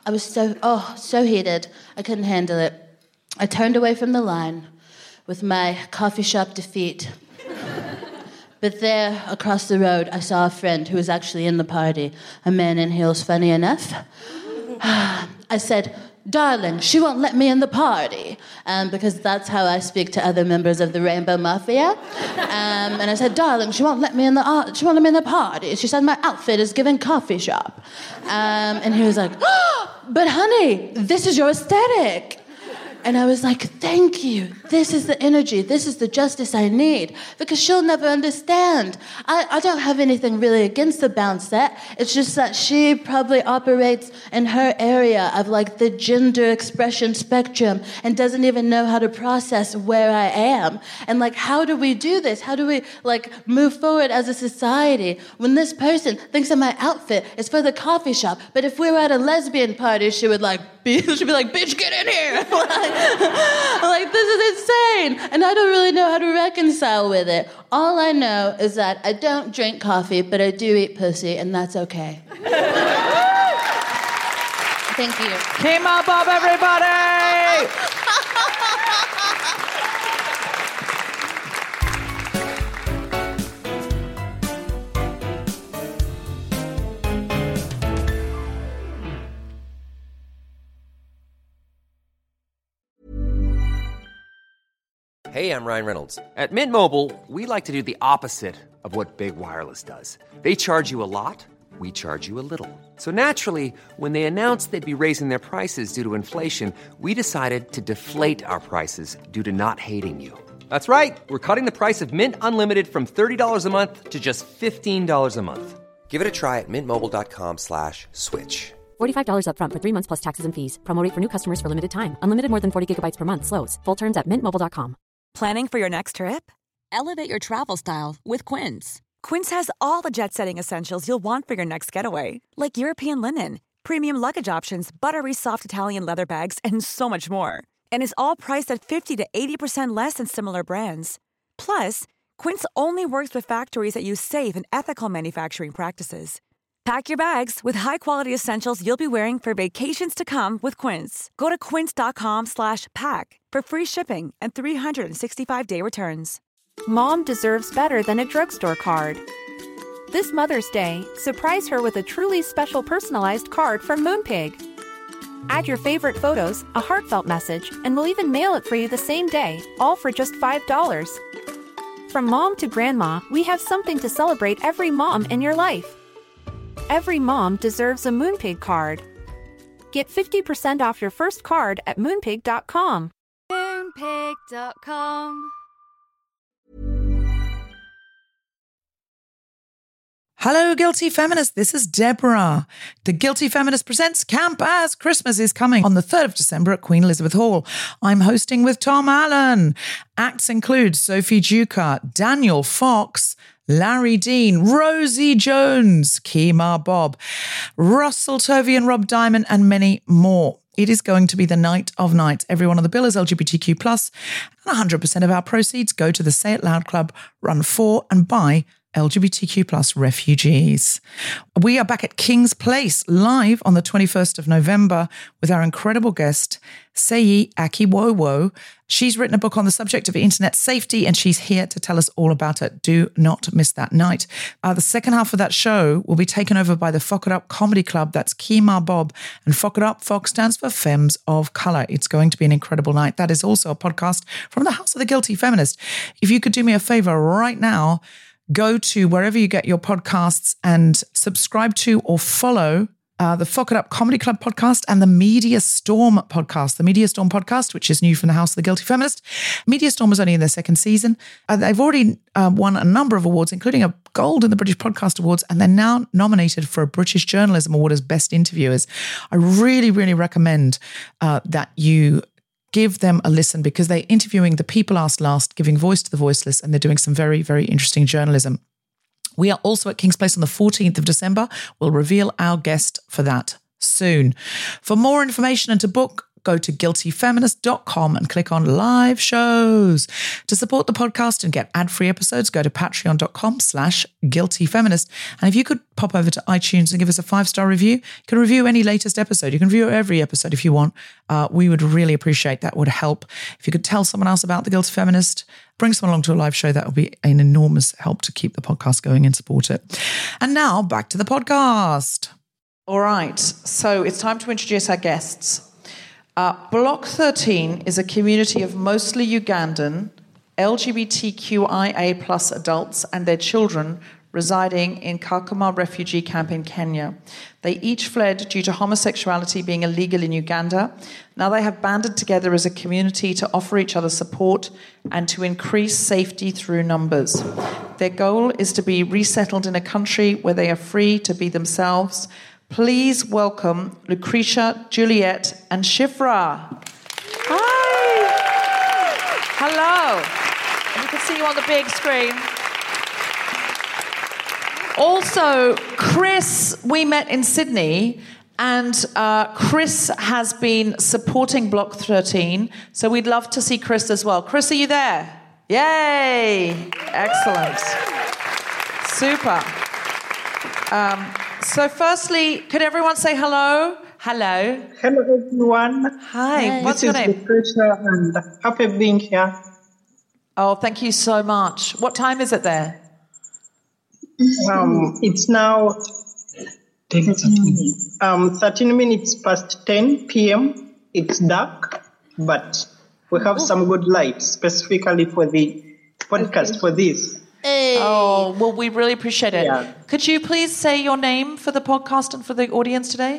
I was so, oh, so heated. I couldn't handle it. I turned away from the line with my coffee shop defeat. But there, across the road, I saw a friend who was actually in the party, a man in heels, funny enough. I said, darling, she won't let me in the party. Um, because that's how I speak to other members of the Rainbow Mafia. Um, and I said, darling, she won't let me in the uh, she won't let me in the party. She said my outfit is giving coffee shop. Um, and he was like, oh, but honey, this is your aesthetic. And I was like, thank you. This is the energy. This is the justice I need. Because she'll never understand. I, I don't have anything really against the bounce set. It's just that she probably operates in her area of like the gender expression spectrum and doesn't even know how to process where I am. And like, how do we do this? How do we like move forward as a society when this person thinks that my outfit is for the coffee shop, but if we were at a lesbian party, she would like be, she'd be like, bitch, get in here. I'm like, this is insane. And I don't really know how to reconcile with it. All I know is that I don't drink coffee, but I do eat pussy, and that's okay. Thank you. Kemah Bob, everybody! Hey, I'm Ryan Reynolds. At Mint Mobile, we like to do the opposite of what Big Wireless does. They charge you a lot, we charge you a little. So naturally, when they announced they'd be raising their prices due to inflation, we decided to deflate our prices due to not hating you. That's right. We're cutting the price of Mint Unlimited from thirty dollars a month to just fifteen dollars a month. Give it a try at mintmobile.com slash switch. forty-five dollars up front for three months plus taxes and fees. Promo rate for new customers for limited time. Unlimited more than forty gigabytes per month slows. Full terms at mint mobile dot com. Planning for your next trip? Elevate your travel style with Quince. Quince has all the jet-setting essentials you'll want for your next getaway, like European linen, premium luggage options, buttery soft Italian leather bags, and so much more. And is all priced at fifty to eighty percent less than similar brands. Plus, Quince only works with factories that use safe and ethical manufacturing practices. Pack your bags with high-quality essentials you'll be wearing for vacations to come with Quince. Go to quince.com slash pack for free shipping and three sixty-five day returns. Mom deserves better than a drugstore card. This Mother's Day, surprise her with a truly special personalized card from Moonpig. Add your favorite photos, a heartfelt message, and we'll even mail it for you the same day, all for just five dollars. From mom to grandma, we have something to celebrate every mom in your life. Every mom deserves a Moonpig card. Get fifty percent off your first card at moonpig dot com. Moonpig dot com. Hello, Guilty Feminists. This is Deborah. The Guilty Feminist presents Camp As Christmas is coming on the third of December at Queen Elizabeth Hall. I'm hosting with Tom Allen. Acts include Sophie Ducat, Daniel Fox, Larry Dean, Rosie Jones, Kemah Bob, Russell Tovey and Rob Diamond, and many more. It is going to be the night of nights. Everyone on the bill is L G B T Q plus, and one hundred percent of our proceeds go to the Say It Loud Club, run for and by L G B T Q plus refugees. We are back at King's Place live on the twenty-first of November with our incredible guest, Seyi Akiwowo. She's written a book on the subject of internet safety and she's here to tell us all about it. Do not miss that night. Uh, the second half of that show will be taken over by the Fock It Up Comedy Club. That's Kemah Bob, and Fock It Up, Fock stands for Femmes of Colour. It's going to be an incredible night. That is also a podcast from the House of the Guilty Feminist. If you could do me a favour right now, go to wherever you get your podcasts and subscribe to or follow uh, the Fock It Up Comedy Club podcast and the Media Storm podcast. The Media Storm podcast, which is new from the House of the Guilty Feminist. Media Storm was only in their second season. Uh, they've already uh, won a number of awards, including a gold in the British Podcast Awards, and they're now nominated for a British Journalism Award as Best Interviewers. I really, really recommend uh, that you give them a listen because they're interviewing the people asked last, giving voice to the voiceless, and they're doing some very, very interesting journalism. We are also at King's Place on the fourteenth of December. We'll reveal our guest for that soon. For more information and to book go to guilty feminist dot com and click on live shows. To support the podcast and get ad-free episodes, go to patreon dot com slash guilty feminist. And if you could pop over to iTunes and give us a five-star review, you can review any latest episode. You can review every episode if you want. Uh, we would really appreciate that. Would help. If you could tell someone else about The Guilty Feminist, bring someone along to a live show, that would be an enormous help to keep the podcast going and support it. And now back to the podcast. All right, so it's time to introduce our guests. Uh, Block thirteen is a community of mostly Ugandan L G B T Q I A plus adults and their children residing in Kakuma refugee camp in Kenya. They each fled due to homosexuality being illegal in Uganda. Now they have banded together as a community to offer each other support and to increase safety through numbers. Their goal is to be resettled in a country where they are free to be themselves. Please welcome Lucretia, Juliet, and Shifra. Hi. Hello. And you can see you on the big screen. Also, Chris, we met in Sydney, and uh, Chris has been supporting Block thirteen, so we'd love to see Chris as well. Chris, are you there? Yay! Excellent. Super. Um, so firstly, could everyone say hello? Hello. Hello, everyone. Hi. Hi. What's this your name? This is Lucretia, and happy being here. Oh, thank you so much. What time is it there? Um, it's now um, thirteen minutes past ten p.m. It's dark, but we have some good light specifically for the podcast for this. Hey. Oh, well, we really appreciate it. Yeah. Could you please say your name for the podcast and for the audience today?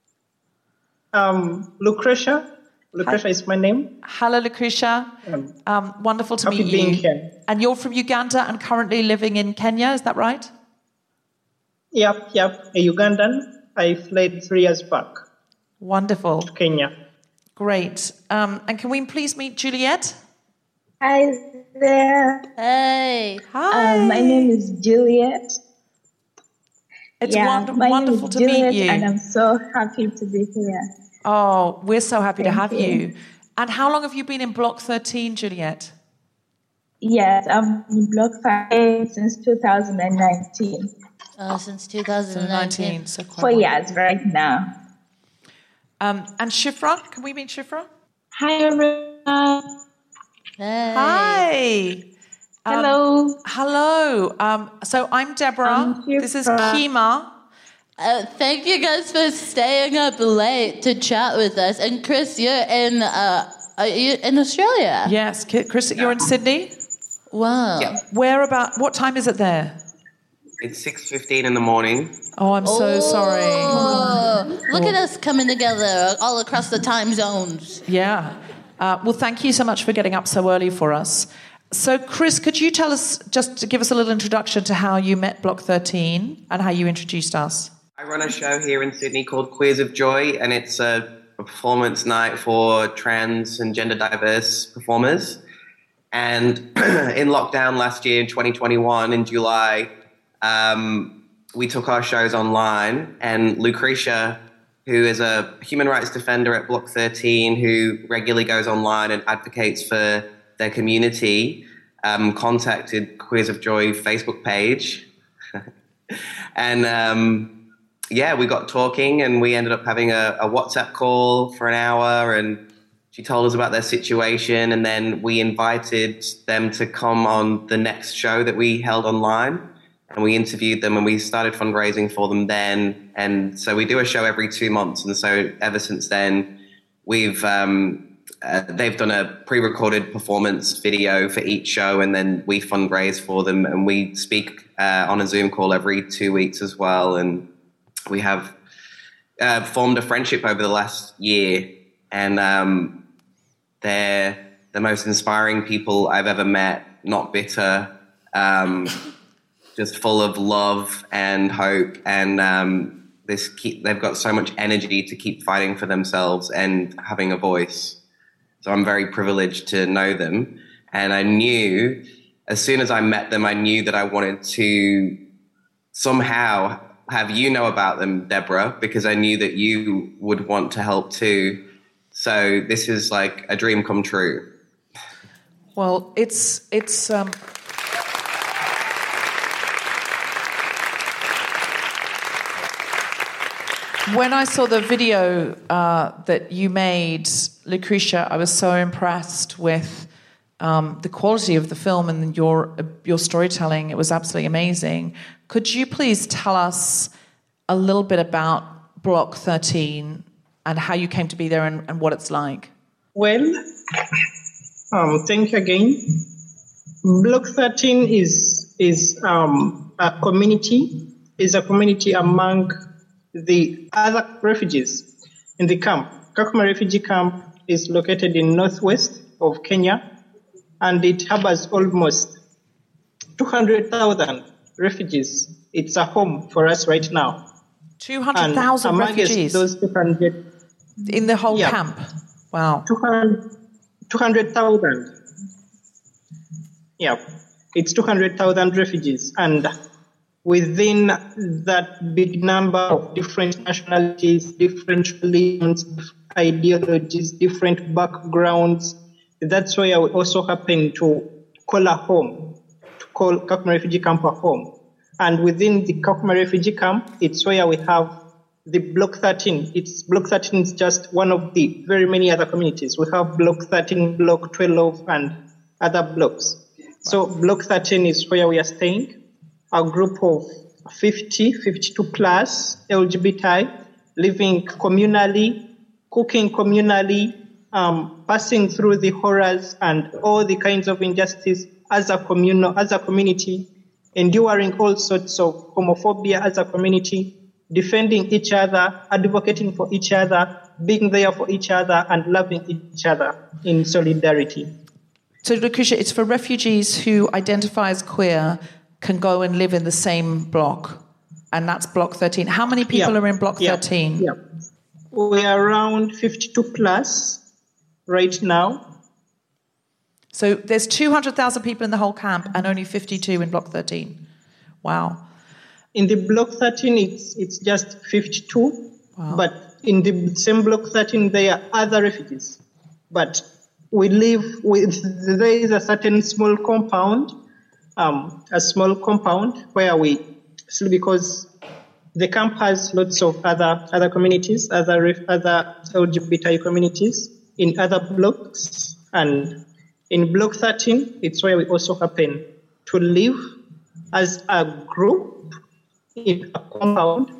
Um, Lucretia. Lucretia Hi. is my name. Hello, Lucretia. Um, um, wonderful to happy meet being you. Here. And you're from Uganda and currently living in Kenya, is that right? Yep, yep. A Ugandan. I fled three years back. Wonderful. To Kenya. Great. Um, and can we please meet Juliet? Hi there. Hey. Hi. Um, my name is Juliet. It's yeah, wonder- my wonderful name is to Juliet, meet you. And I'm so happy to be here. Oh, we're so happy Thank to have you. you. And how long have you been in Block thirteen, Juliet? Yes, I'm in Block five since two thousand nineteen. Oh, since two thousand nineteen. So quite Four long. years right now. Um, and Shifra, can we meet Shifra? Hi, everyone. Hey. Hi. Um, Hello. Hello. Um, so I'm Deborah. I'm This is Shifra. Kima. Uh, thank you guys for staying up late to chat with us. And Chris, you're in uh, are you in Australia? Yes, Ki- Chris, you're in Sydney. Wow. Yeah. Where about? What time is it there? It's six fifteen in the morning. Oh, I'm so sorry. Oh, look at us coming together all across the time zones. Yeah. Uh, well, thank you so much for getting up so early for us. So, Chris, could you tell us, just to give us a little introduction to how you met Block thirteen and how you introduced us? I run a show here in Sydney called Queers of Joy, and it's a, a performance night for trans and gender diverse performers. And in lockdown last year in twenty twenty-one, in July, um, we took our shows online, and Lucretia, who is a human rights defender at Block thirteen, who regularly goes online and advocates for their community, um, contacted Queers of Joy Facebook page. and um, yeah, we got talking, and we ended up having a, a WhatsApp call for an hour, and she told us about their situation, and then we invited them to come on the next show that we held online. And we interviewed them, and we started fundraising for them then. And so we do a show every two months. And so ever since then, we've um, uh, they've done a pre-recorded performance video for each show, and then we fundraise for them. And we speak uh, on a Zoom call every two weeks as well. And we have uh, formed a friendship over the last year. And um, they're the most inspiring people I've ever met, not bitter, um just full of love and hope, and um, this keep, they've got so much energy to keep fighting for themselves and having a voice. So I'm very privileged to know them. And I knew, as soon as I met them, I knew that I wanted to somehow have you know about them, Deborah, because I knew that you would want to help too. So this is like a dream come true. Well, it's it's. Um... When I saw the video uh, that you made, Lucretia, I was so impressed with um, the quality of the film and your your storytelling. It was absolutely amazing. Could you please tell us a little bit about Block thirteen and how you came to be there and, and what it's like? Well, um, thank you again. Block thirteen is is um, a community is a community among the other refugees in the camp. Kakuma refugee camp is located in northwest of Kenya, and it harbors almost two hundred thousand refugees. It's a home for us right now. two hundred thousand refugees? Those two hundred, in the whole yeah, camp? Wow. two hundred thousand. Yeah, it's two hundred thousand refugees. And within that big number of different nationalities, different religions, ideologies, different backgrounds, that's why we also happen to call a home, to call Kakuma Refugee Camp a home. And within the Kakuma Refugee Camp, it's where we have the Block thirteen. It's Block thirteen is just one of the very many other communities. We have Block thirteen, Block twelve, and other blocks. So Block thirteen is where we are staying. A group of fifty, fifty-two plus L G B T I living communally, cooking communally, um, passing through the horrors and all the kinds of injustice as a communal, as a community, enduring all sorts of homophobia as a community, defending each other, advocating for each other, being there for each other, and loving each other in solidarity. So, Lucretia, it's for refugees who identify as queer can go and live in the same block, and that's Block thirteen. How many people yeah. are in Block yeah. thirteen? Yeah. We are around fifty-two plus right now. So there's two hundred thousand people in the whole camp and only fifty-two in Block thirteen. Wow. In the Block thirteen, it's it's just fifty-two. Wow. But in the same Block thirteen, there are other refugees. But we live with, there is a certain small compound, um, a small compound where we, because the camp has lots of other other communities, other other L G B T I communities in other blocks. And in Block thirteen, it's where we also happen to live as a group in a compound,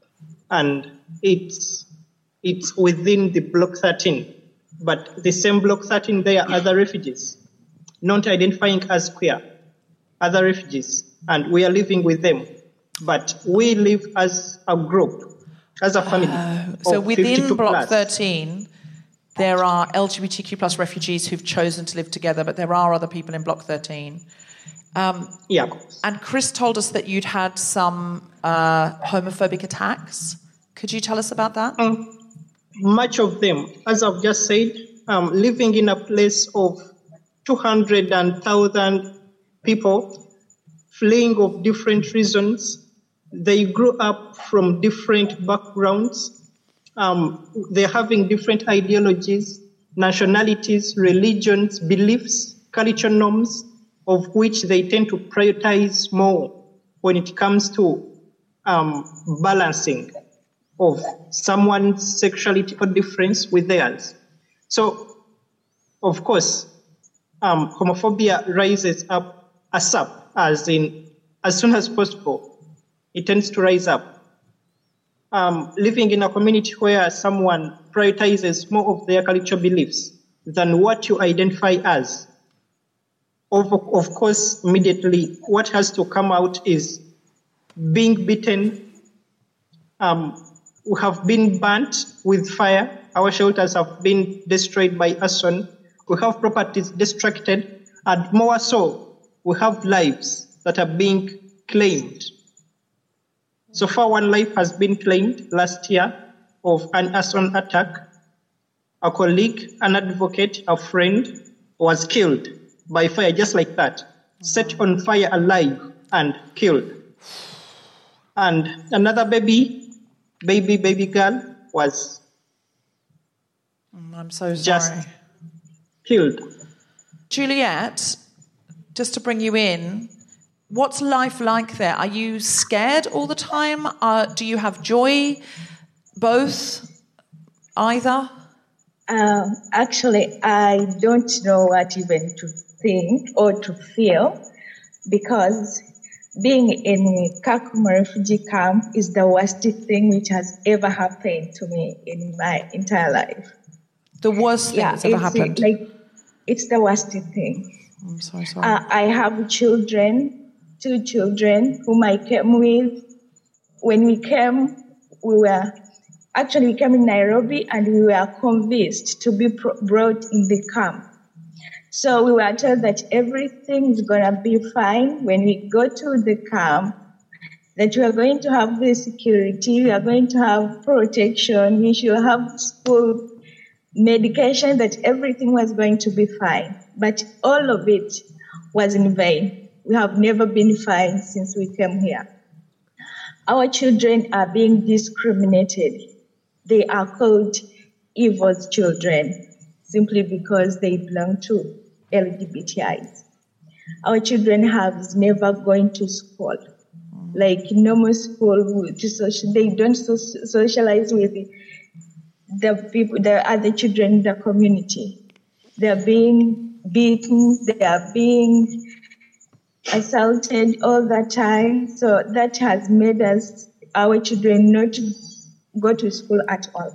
and it's it's within the Block thirteen. But the same Block thirteen, there are other refugees, not identifying as queer, other refugees, and we are living with them. But we live as a group, as a family. Uh, so within Block thirteen, there are L G B T Q plus refugees who've chosen to live together, but there are other people in Block thirteen. Um, yeah. And Chris told us that you'd had some uh, homophobic attacks. Could you tell us about that? Um, much of them, as I've just said, um, living in a place of two hundred thousand people, fleeing of different reasons. They grew up from different backgrounds. Um, they're having different ideologies, nationalities, religions, beliefs, cultural norms, of which they tend to prioritize more when it comes to um, balancing of someone's sexuality or difference with theirs. So, of course, um, homophobia rises up ASAP, as in as soon as possible. It tends to rise up. Um, living in a community where someone prioritizes more of their cultural beliefs than what you identify as. Of, of course, immediately, what has to come out is being beaten. Um, we have been burnt with fire. Our shelters have been destroyed by arson. We have properties destructed. And more so, we have lives that are being claimed. So far, one life has been claimed last year of an arson attack. A colleague, an advocate, a friend was killed by fire, just like that, set on fire alive and killed. And another baby, baby, baby girl was Mm, I'm so sorry. just killed. Juliet, just to bring you in, what's life like there? Are you scared all the time? Uh, do you have joy? Both? Either? Um, actually, I don't know what even to think or to feel, because being in a Kakuma refugee camp is the worst thing which has ever happened to me in my entire life. The worst thing yeah, that's ever it's happened? Like, it's the worst thing. I'm so sorry. Uh, I have children, two children whom I came with. When we came, we were, actually we came in Nairobi and we were convinced to be pro- brought in the camp. So we were told that everything is going to be fine when we go to the camp, that we are going to have the security, we are going to have protection, we should have school medication, that everything was going to be fine. But all of it was in vain. We have never been fine since we came here. Our children are being discriminated. They are called evil children simply because they belong to L G B T Is. Our children have never gone to school, like normal school. To social, they don't so- socialize with the people, the other children in the community. They are being beaten. They are being assaulted all the time. So that has made us, our children, not go to school at all.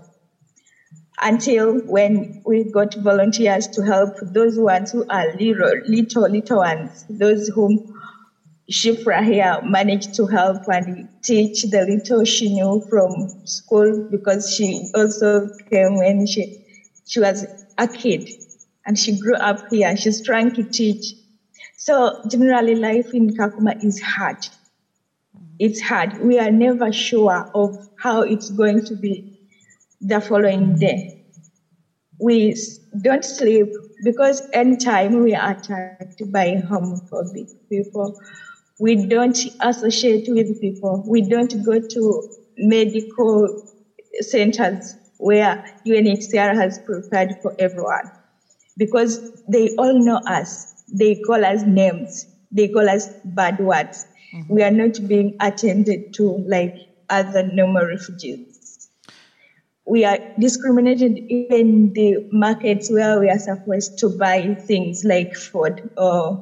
Until when we got volunteers to help those ones who are little, little, little ones, those whom Shifra here managed to help and teach the little she knew from school, because she also came when she, she was a kid and she grew up here. She's trying to teach. So generally life in Kakuma is hard. It's hard. We are never sure of how it's going to be the following day. We don't sleep because anytime we are attacked by homophobic people, we don't associate with people. We don't go to medical centers where U N H C R has prepared for everyone, because they all know us. They call us names. They call us bad words. Mm-hmm. We are not being attended to like other normal refugees. We are discriminated even in the markets where we are supposed to buy things like food or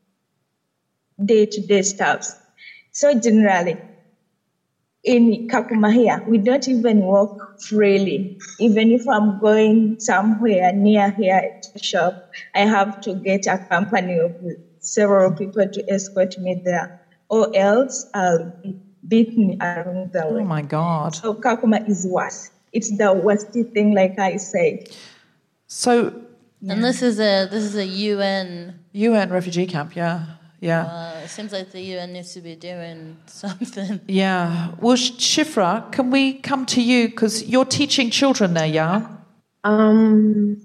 day-to-day stuff. So generally, in Kakuma here, we don't even walk freely. Even if I'm going somewhere near here to shop, I have to get a company of several people to escort me there, or else I'll be beaten along the way. Oh my God. So Kakuma is worse. It's the worst thing, like I said. So, yeah. And this is a this is a U N U N refugee camp, yeah, yeah. Uh, it seems like the U N needs to be doing something. Yeah. Well, Shifra, can we come to you, because you're teaching children there, yeah? Um,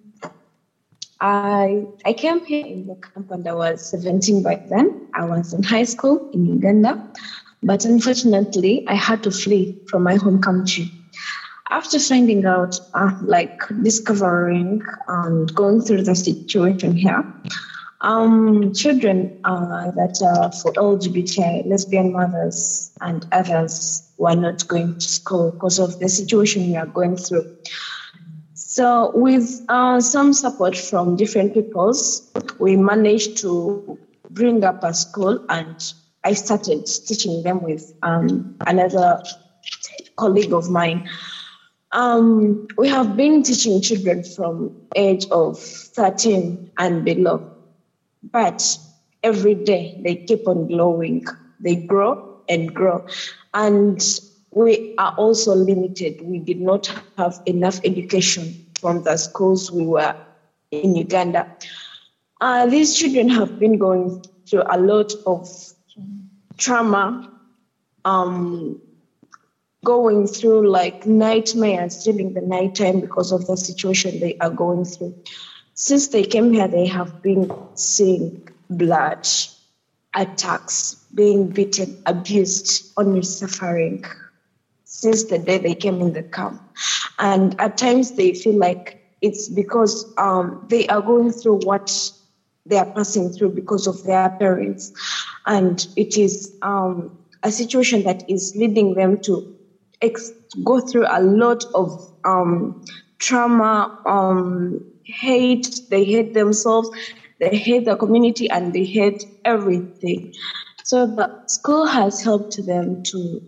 I I came here in the camp when I was seventeen. Back then, I was in high school in Uganda, but unfortunately, I had to flee from my home country. After finding out, uh, like discovering and going through the situation here, um, children uh, that are for L G B T I, lesbian mothers and others were not going to school because of the situation we are going through. So with uh, some support from different peoples, we managed to bring up a school, and I started teaching them with um, another colleague of mine. Um, we have been teaching children from age of thirteen and below, but every day they keep on growing. They grow and grow. And we are also limited. We did not have enough education from the schools we were in Uganda. Uh, these children have been going through a lot of trauma, um, going through like nightmares during the nighttime because of the situation they are going through. Since they came here, they have been seeing blood, attacks, being beaten, abused, only suffering since the day they came in the camp. And at times they feel like it's because um, they are going through what they are passing through because of their parents. And it is um, a situation that is leading them to ex- go through a lot of um, trauma, um, hate. They hate themselves, they hate the community, and they hate everything. So the school has helped them to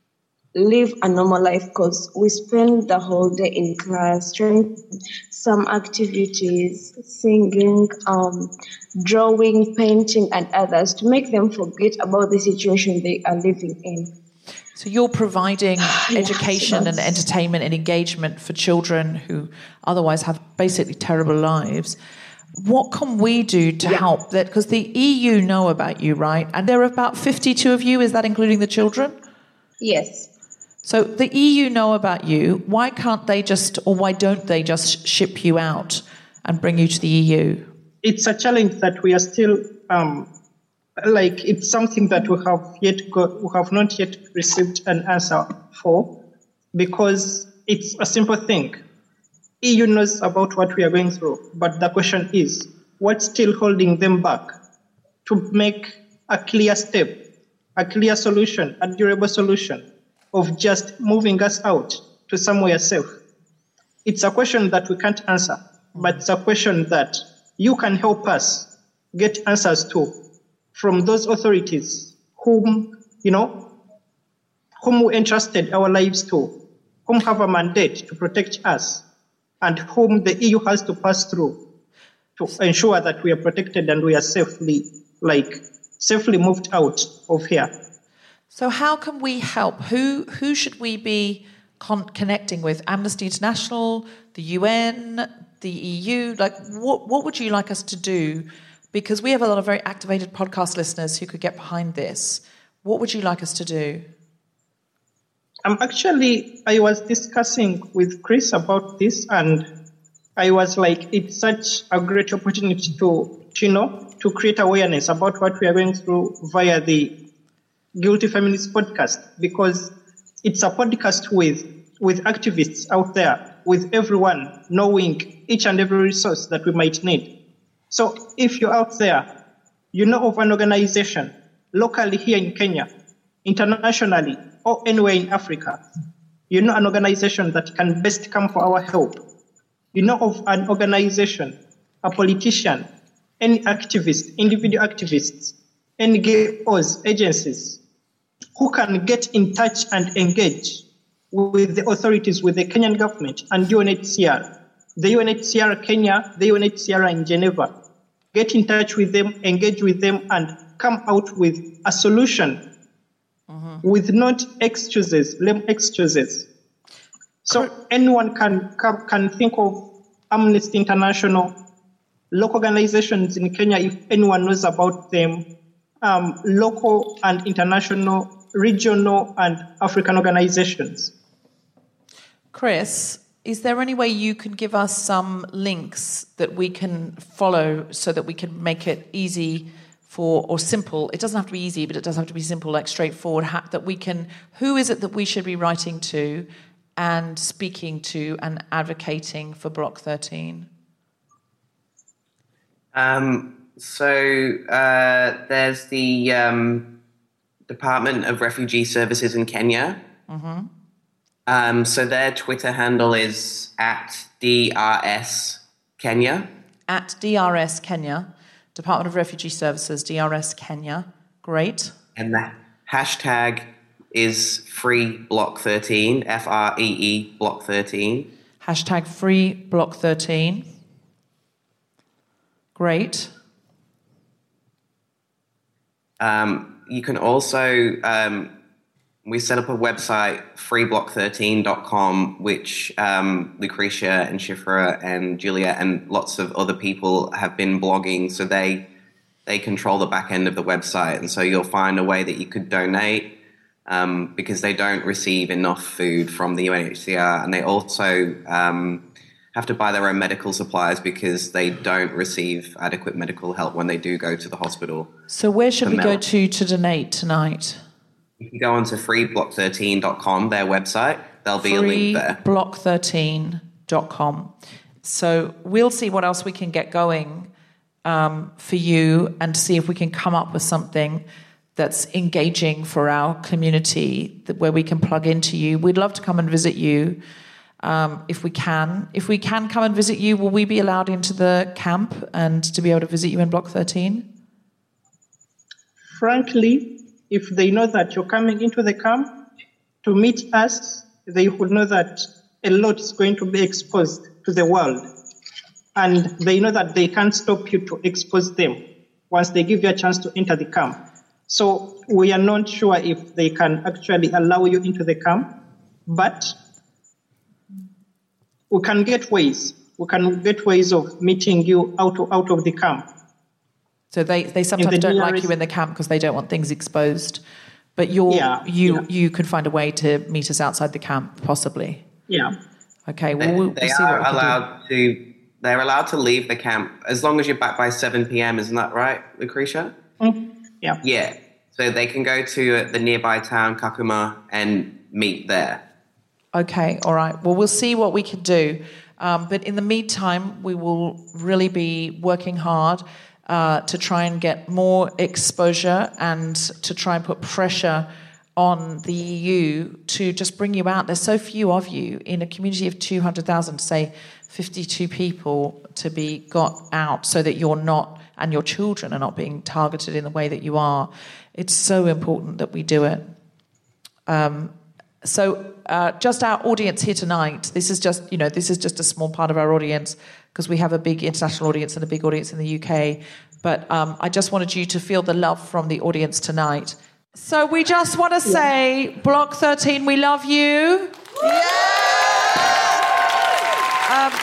live a normal life because we spend the whole day in class trying some activities, singing, um, drawing, painting, and others to make them forget about the situation they are living in. So you're providing Yeah, education so and that's- entertainment and engagement for children who otherwise have basically terrible lives. What can we do to help that? Because the E U know about you, right? And there are about fifty-two of you. Is that including the children? Yes. So the E U know about you. Why can't they just, or why don't they just ship you out and bring you to the E U? It's a challenge that we are still, um, like, it's something that we have yet got, we have not yet received an answer for, because it's a simple thing. E U knows about what we are going through, but the question is, what's still holding them back to make a clear step, a clear solution, a durable solution of just moving us out to somewhere safe? It's a question that we can't answer, but it's a question that you can help us get answers to from those authorities whom, you know, whom we entrusted our lives to, whom have a mandate to protect us, and whom the E U has to pass through to ensure that we are protected and we are safely, like, safely moved out of here. So how can we help? Who who should we be con- connecting with? Amnesty International, the U N, the E U? Like, what what would you like us to do? Because we have a lot of very activated podcast listeners who could get behind this. What would you like us to do? Um, actually, I was discussing with Chris about this, and I was like, it's such a great opportunity to, to, you know, to create awareness about what we are going through via the Guilty Feminist podcast, because it's a podcast with, with activists out there, with everyone knowing each and every resource that we might need. So if you're out there, you know of an organization locally here in Kenya, internationally, or anywhere in Africa, you know an organization that can best come for our help. You know of an organization, a politician, any activist, individual activists, any G Os, agencies, who can get in touch and engage with the authorities, with the Kenyan government and U N H C R, the U N H C R Kenya, the U N H C R in Geneva. Get in touch with them, engage with them, and come out with a solution with not excuses, lame excuses. So anyone can, can can think of Amnesty International, local organizations in Kenya, if anyone knows about them, um, local and international, regional and African organizations. Chris, is there any way you can give us some links that we can follow so that we can make it easy for, or simple, it doesn't have to be easy, but it does have to be simple, like straightforward, ha- that we can, who is it that we should be writing to and speaking to and advocating for Block thirteen? Um, so uh, there's the um, Department of Refugee Services in Kenya. Mm-hmm. Um, so their Twitter handle is at D R S Kenya. At D R S Kenya. Department of Refugee Services, D R S Kenya. Great. And the hashtag is Free Block thirteen, F R E E Block thirteen. Hashtag Free Block thirteen. Great. Um, you can also, um, we set up a website, free block thirteen dot com, which um, Lucretia and Shifra and Julia and lots of other people have been blogging. So they they control the back end of the website. And so you'll find a way that you could donate um, because they don't receive enough food from the U N H C R. And they also um, have to buy their own medical supplies because they don't receive adequate medical help when they do go to the hospital. So where should And we go they'll- to to donate tonight? You can go onto free block thirteen dot com, their website. There'll be a link there. free block thirteen dot com. So we'll see what else we can get going um, for you and see if we can come up with something that's engaging for our community, that where we can plug into you. We'd love to come and visit you um, if we can. If we can come and visit you, will we be allowed into the camp and to be able to visit you in Block thirteen? Frankly, if they know that you're coming into the camp to meet us, they would know that a lot is going to be exposed to the world. And they know that they can't stop you to expose them once they give you a chance to enter the camp. So we are not sure if they can actually allow you into the camp, but we can get ways. We can get ways of meeting you out of, out of the camp. So they, they sometimes the don't nearest... like you in the camp because they don't want things exposed. But you're, yeah, you yeah. you could find a way to meet us outside the camp, possibly. Yeah. Okay, well, They, we'll, they we'll see are what we can allowed do. to. They're allowed to leave the camp as long as you're back by seven p.m. Isn't that right, Lucretia? Mm, yeah. Yeah. So they can go to the nearby town, Kakuma, and meet there. Okay, all right. Well, we'll see what we can do. Um, but in the meantime, we will really be working hard uh, to try and get more exposure and to try and put pressure on the E U to just bring you out. There's so few of you in a community of two hundred thousand, say fifty-two people to be got out so that you're not, and your children are not being targeted in the way that you are. It's so important that we do it. Um, so uh, just our audience here tonight, this is just, you know, this is just a small part of our audience because we have a big international audience and a big audience in the U K. But um, I just wanted you to feel the love from the audience tonight. So we just want to say, Block thirteen, we love you. Yeah! Um,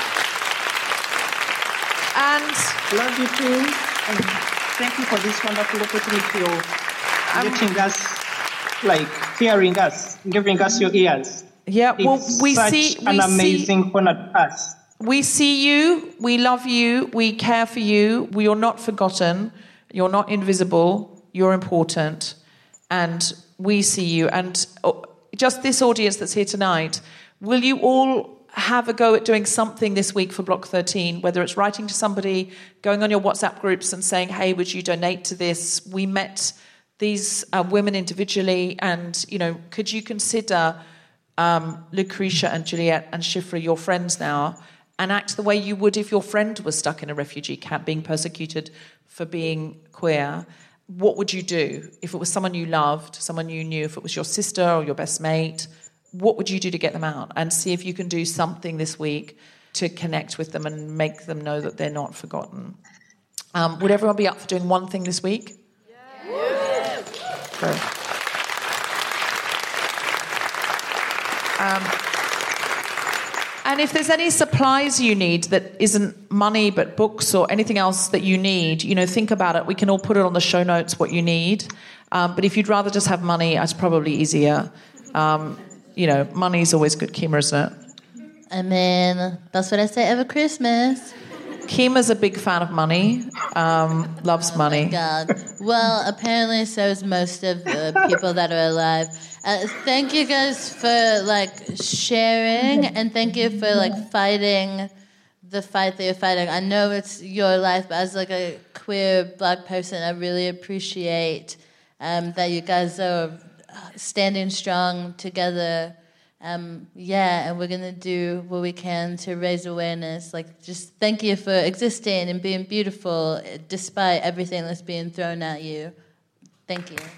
and love you too. And thank you for this wonderful opportunity of um, getting us, like hearing us, giving us your ears. Yeah, well, it's we such see an we amazing see, honor to us. We see you. We love you. We care for you. You're not forgotten. You're not invisible. You're important. And we see you. And just this audience that's here tonight, will you all have a go at doing something this week for Block thirteen, whether it's writing to somebody, going on your WhatsApp groups and saying, hey, would you donate to this? We met these uh, women individually, and, you know, could you consider um, Lucretia and Juliet and Shifra your friends now and act the way you would if your friend was stuck in a refugee camp being persecuted for being queer? What would you do if it was someone you loved, someone you knew, if it was your sister or your best mate? What would you do to get them out? And see if you can do something this week to connect with them and make them know that they're not forgotten. Um, would everyone be up for doing one thing this week? Yeah. Great. Um, and if there's any supplies you need that isn't money but books or anything else that you need, you know, think about it. We can all put it on the show notes what you need. Um, but if you'd rather just have money, it's probably easier. Um, you know, money's always good, Kima, isn't it? I mean, that's what I say every Christmas. Kima's a big fan of money, um, loves oh money. Oh, my God. Well, apparently so is most of the people that are alive. Uh, thank you guys for, like, sharing, and thank you for, like, fighting the fight that you're fighting. I know it's your life, but as, like, a queer Black person, I really appreciate um, that you guys are standing strong together. Um, yeah, and we're going to do what we can to raise awareness. Like, just thank you for existing and being beautiful despite everything that's being thrown at you. Thank you.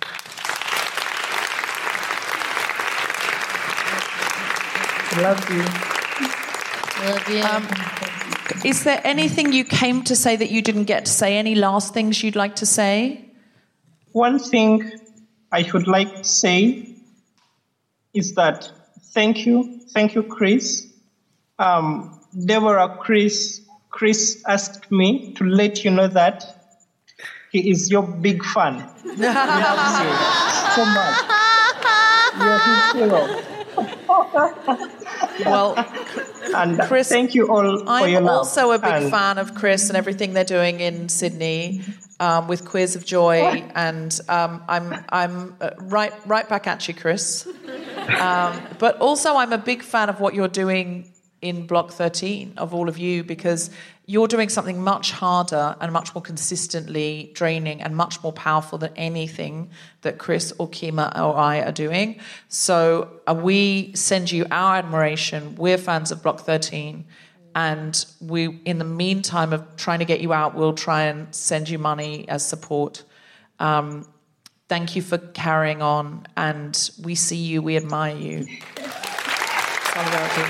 Love you. Love you. Um, is there anything you came to say that you didn't get to say? Any last things you'd like to say? One thing I would like to say is that thank you, thank you, Chris. Um, Deborah, Chris, Chris asked me to let you know that he is your big fan. He loves you so much. You're his hero. Well, and Chris, thank you all for I'm your love. also a big and fan of Chris and everything they're doing in Sydney um, with Queers of Joy, and um, I'm I'm uh, right right back at you, Chris. Um, but also, I'm a big fan of what you're doing in Block thirteen of all of you, because you're doing something much harder and much more consistently draining and much more powerful than anything that Chris or Kima or I are doing. So uh, we send you our admiration. We're fans of Block thirteen. And we, in the meantime of trying to get you out, we'll try and send you money as support. Um, thank you for carrying on. And we see you. We admire you. Solidarity.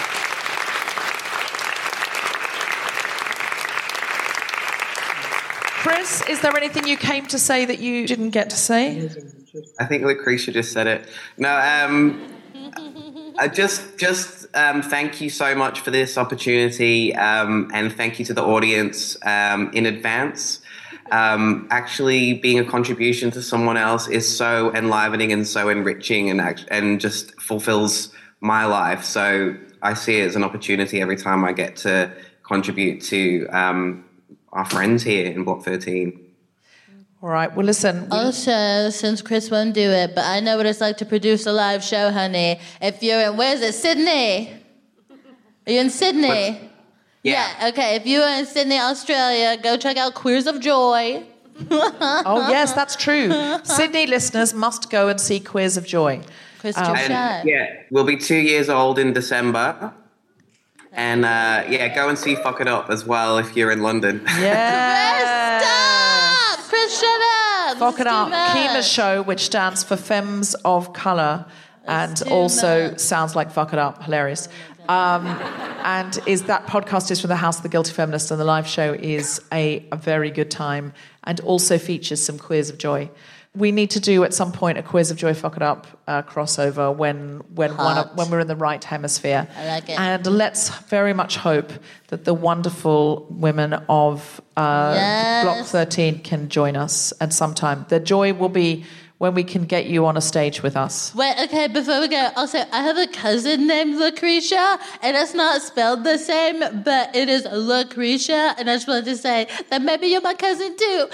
Chris, is there anything you came to say that you didn't get to say? I think Lucretia just said it. No, um, I just, just um, thank you so much for this opportunity, um, and thank you to the audience um, in advance. Um, actually, being a contribution to someone else is so enlivening and so enriching, and act- and just fulfills my life. So I see it as an opportunity every time I get to contribute to um, our friends here in Block thirteen. All right, well, listen. We... Also, since Chris won't do it, but I know what it's like to produce a live show, honey. If you're in, where is it, Sydney? Are you in Sydney? What? Yeah. yeah. Okay, if you are in Sydney, Australia, go check out Queers of Joy. Oh, yes, that's true. Sydney listeners must go and see Queers of Joy. Crystal Um, Shine. Yeah, we'll be two years old in December. And, uh, yeah, go and see Fuck It Up as well if you're in London. Yeah. Stop! Chris, shut up! Fuck It It's too Up. much. Kima's show, which stands for Femmes of Colour, and too also much. sounds like Fuck It Up. Hilarious. Um, and is that podcast is from the House of the Guilty Feminist, and the live show is a, a very good time, and also features some Queers of Joy. We need to do at some point a Queers of Joy Fuck It Up uh, crossover when when one Hot. of, when we're in the right hemisphere. I like it. And let's very much hope that the wonderful women of uh, Yes. Block thirteen can join us at some time. The joy will be when we can get you on a stage with us. Wait, okay, before we go, also, I have a cousin named Lucretia, and it's not spelled the same, but it is Lucretia, and I just wanted to say that maybe you're my cousin too.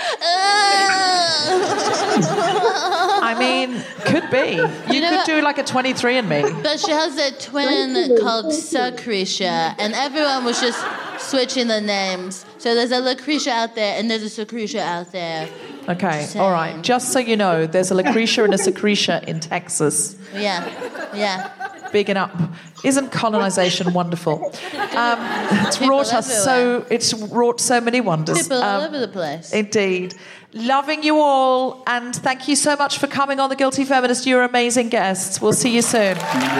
I mean, could be. You, You know could what? do like a twenty-three and me. But she has a twin called Secretia, and everyone was just switching the names. So there's a Lucretia out there, and there's a Secretia out there. Okay, Same. all right. Just so you know, there's a Lucretia and a Secretia in Texas. Yeah, yeah. Big and up. Isn't colonization wonderful? Um, it's People wrought us so. It's wrought so many wonders. People all Um, over the place. Indeed. Loving you all, and thank you so much for coming on The Guilty Feminist. You're amazing guests. We'll see you soon. Nice to meet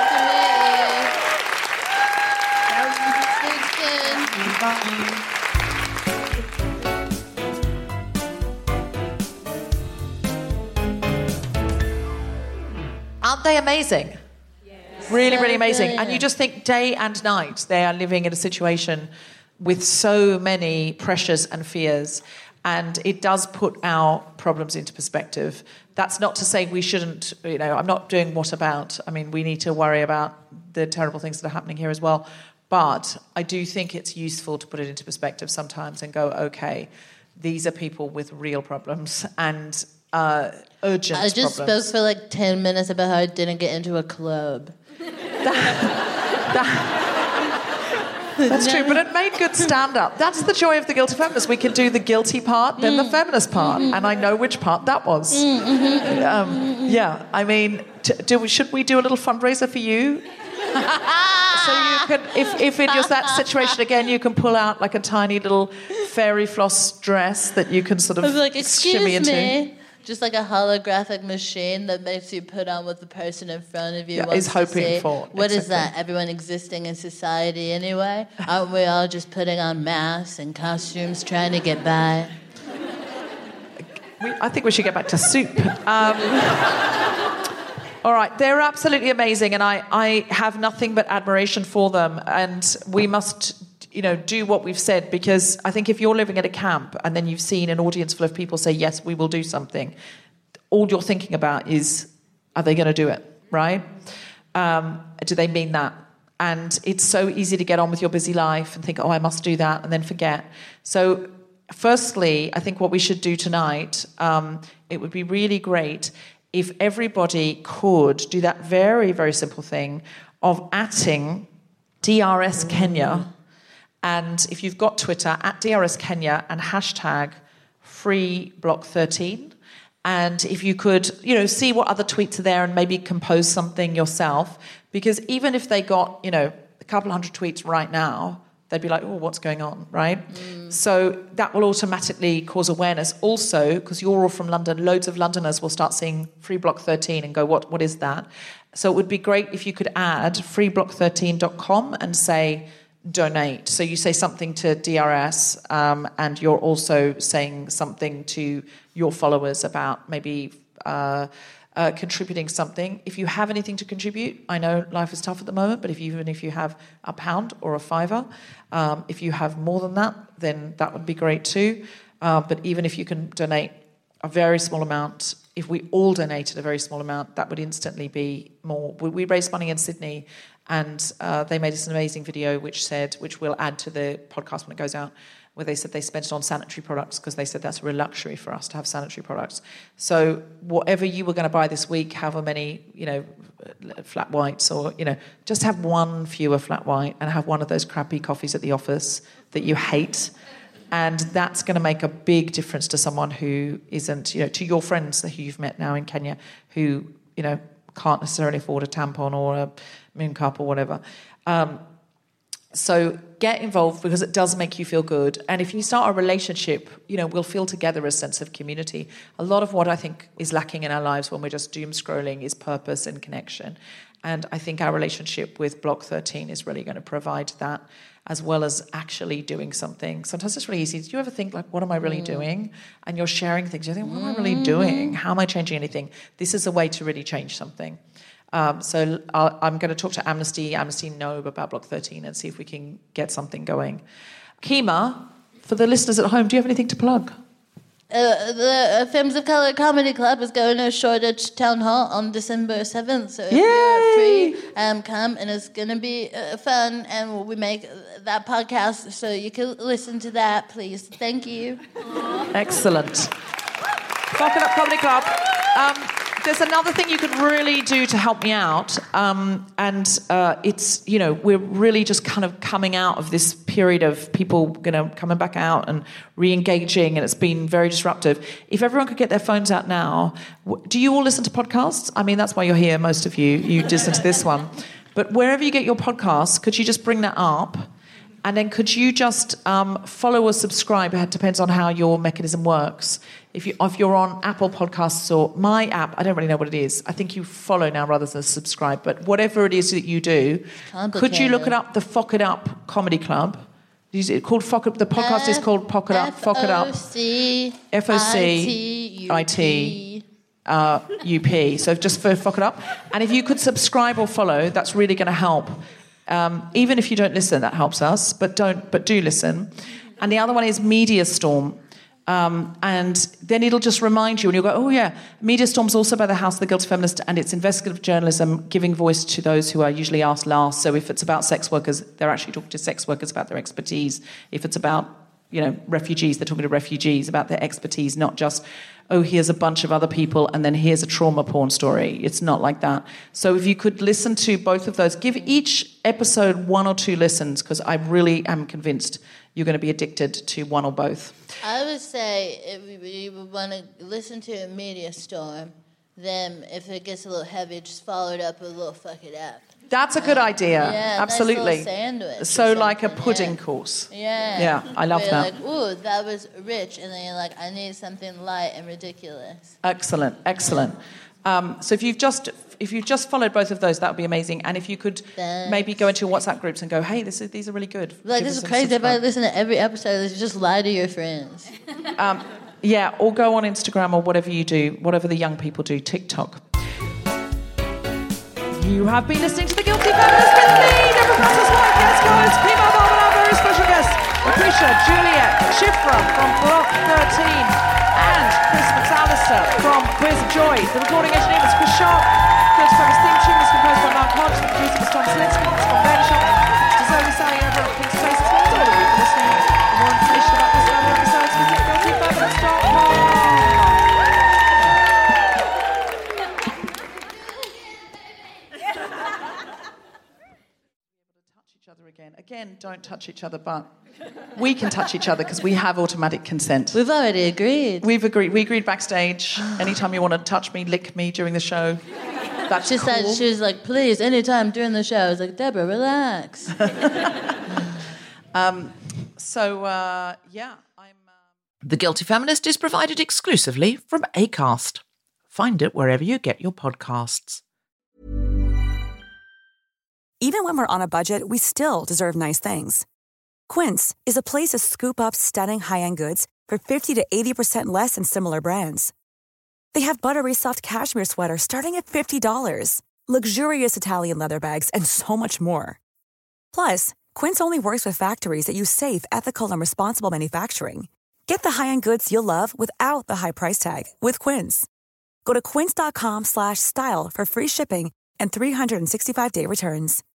you. Speak soon. Aren't they amazing? Really, really So amazing. brilliant. And you just think day and night they are living in a situation with so many pressures and fears. And it does put our problems into perspective. That's not to say we shouldn't, you know, I'm not doing what about. I mean, we need to worry about the terrible things that are happening here as well. But I do think it's useful to put it into perspective sometimes and go, okay, these are people with real problems and uh, urgent I just problems. spoke for like ten minutes about how I didn't get into a club. That's true, but it made good stand-up. That's the joy of The Guilty Feminist. We can do the guilty part, then the feminist part, and I know which part that was. Um, yeah, I mean, t- do we, should we do a little fundraiser for you? So you can, if, if in just that situation again, you can pull out like a tiny little fairy floss dress that you can sort of I was like, excuse shimmy into. me. Just like a holographic machine that makes you put on what the person in front of you Yeah, wants is hoping to see. for, What is exactly. that? Everyone existing in society anyway? Aren't we all just putting on masks and costumes trying to get by? We, I think we should get back to soup. Um, all right, they're absolutely amazing, and I, I have nothing but admiration for them. And we must, you know, do what we've said, because I think if you're living at a camp and then you've seen an audience full of people say, yes, we will do something, all you're thinking about is, are they going to do it, right? Um, do they mean that? And it's so easy to get on with your busy life and think, oh, I must do that, and then forget. So firstly, I think what we should do tonight, um, it would be really great if everybody could do that very, very simple thing of atting D R S Kenya. And if you've got Twitter, at D R S Kenya and hashtag free block thirteen. And if you could, you know, see what other tweets are there and maybe compose something yourself. Because even if they got, you know, a couple hundred tweets right now, they'd be like, oh, what's going on, right? Mm. So that will automatically cause awareness. Also, because you're all from London, loads of Londoners will start seeing Free Block thirteen and go, what? what is that? So it would be great if you could add free block thirteen dot com and say, donate. So you say something to D R S um, and you're also saying something to your followers about maybe uh, uh, contributing something. If you have anything to contribute, I know life is tough at the moment, but if you, even if you have a pound or a fiver, um, if you have more than that, then that would be great too. Uh, but even if you can donate a very small amount, if we all donated a very small amount, that would instantly be more. We, we raised money in Sydney, and uh, they made us an amazing video which said, which we'll add to the podcast when it goes out, where they said they spent it on sanitary products because they said that's a real luxury for us to have sanitary products. So whatever you were going to buy this week, however many, you know, flat whites or, you know, just have one fewer flat white and have one of those crappy coffees at the office that you hate. And that's going to make a big difference to someone who isn't, you know, to your friends who you've met now in Kenya who, you know, can't necessarily afford a tampon or a moon cup or whatever. Um, so get involved because it does make you feel good. And if you start a relationship, you know, we'll feel together a sense of community. A lot of what I think is lacking in our lives when we're just doom scrolling is purpose and connection. And I think our relationship with Block thirteen is really going to provide that, as well as actually doing something. Sometimes it's really easy. Do you ever think, like, what am I really mm. doing? And you're sharing things. You think, what am I really doing? How am I changing anything? This is a way to really change something. Um, so I'll, I'm going to talk to Amnesty, Amnesty know about Block thirteen and see if we can get something going. Kima, for the listeners at home, do you have anything to plug? Uh, the uh, Films of Colour Comedy Club is going to Shoreditch Town Hall on December seventh. So if Yay! you're free, um, come, and it's going to be uh, fun. And we make that podcast so you can listen to that, please. Thank you. Excellent. Fuck It Up Comedy Club. Um, there's another thing you could really do to help me out. Um, and uh, it's, you know, we're really just kind of coming out of this period of people, you know, coming back out and re-engaging, and it's been very disruptive. If everyone could get their phones out now, do you all listen to podcasts? I mean, that's why you're here, most of you. You listen to this one. But wherever you get your podcasts, could you just bring that up? And then could you just um, follow or subscribe? It depends on how your mechanism works. If, you, if you're on Apple Podcasts or my app, I don't really know what it is. I think you follow now rather than subscribe. But whatever it is that you do, could you look it up, the Fuck It Up Comedy Club? Is it called Fuck It? The podcast F- is called Fuck It Up. Fuck It Up. F O C I T Uh, U P. So just for Fuck It Up. And if you could subscribe or follow, that's really going to help. Um, even if you don't listen, that helps us, but don't, but do listen. And the other one is Media Storm. Um, and then it'll just remind you, and you'll go, oh yeah, Media Storm's also by the House of the Guilty Feminist, and it's investigative journalism, giving voice to those who are usually asked last. So if it's about sex workers, they're actually talking to sex workers about their expertise. If it's about, you know, refugees, they're talking to refugees about their expertise, not just, oh, here's a bunch of other people and then here's a trauma porn story. It's not like that. So if you could listen to both of those, give each episode one or two listens, because I really am convinced you're going to be addicted to one or both. I would say if you would want to listen to a Media Storm, then if it gets a little heavy, just follow it up with a little Fuck It Up. That's a good idea. Yeah, absolutely. Nice sandwich so like a pudding yeah. course. Yeah. Yeah, I love Where that. Like, ooh, that was rich, and then you're like, I need something light and ridiculous. Excellent, excellent. Um, so if you've just if you've just followed both of those, that would be amazing. And if you could Thanks. maybe go into your WhatsApp groups and go, hey, this is, these are really good. Like, Give this is crazy. If I listen to every episode, you just lie to your friends. um, yeah, or go on Instagram or whatever you do, whatever the young people do, TikTok. You have been listening to The Guilty Feminist with me, Deborah Frances-White, guest host, Kima Bob, and our very special guest, Lucretia Juliet Schifra from Block thirteen, and Chris McAllister from Quiz of Joy. The recording engineer was Chris Sharp. Guilty Feminist theme tune was composed by Mark Hodge. The producer was Tom Slinsky. It's from Bailey Shop. It's Zoe Sally over at King's Places. Thanks to all of you for listening. For more information about this and other episodes, visit guilty feminist dot com. won't touch each other, but we can touch each other because we have automatic consent. We've already agreed. We've agreed. We agreed backstage. Anytime you want to touch me, lick me during the show. That's she cool. said, she was like, please, anytime during the show. I was like, Deborah, relax. um, so, uh, yeah. I'm. Uh... The Guilty Feminist is provided exclusively from Acast. Find it wherever you get your podcasts. Even when we're on a budget, we still deserve nice things. Quince is a place to scoop up stunning high-end goods for fifty to eighty percent less than similar brands. They have buttery soft cashmere sweaters starting at fifty dollars, luxurious Italian leather bags, and so much more. Plus, Quince only works with factories that use safe, ethical, and responsible manufacturing. Get the high-end goods you'll love without the high price tag with Quince. Go to quince.com slash style for free shipping and three sixty-five day returns.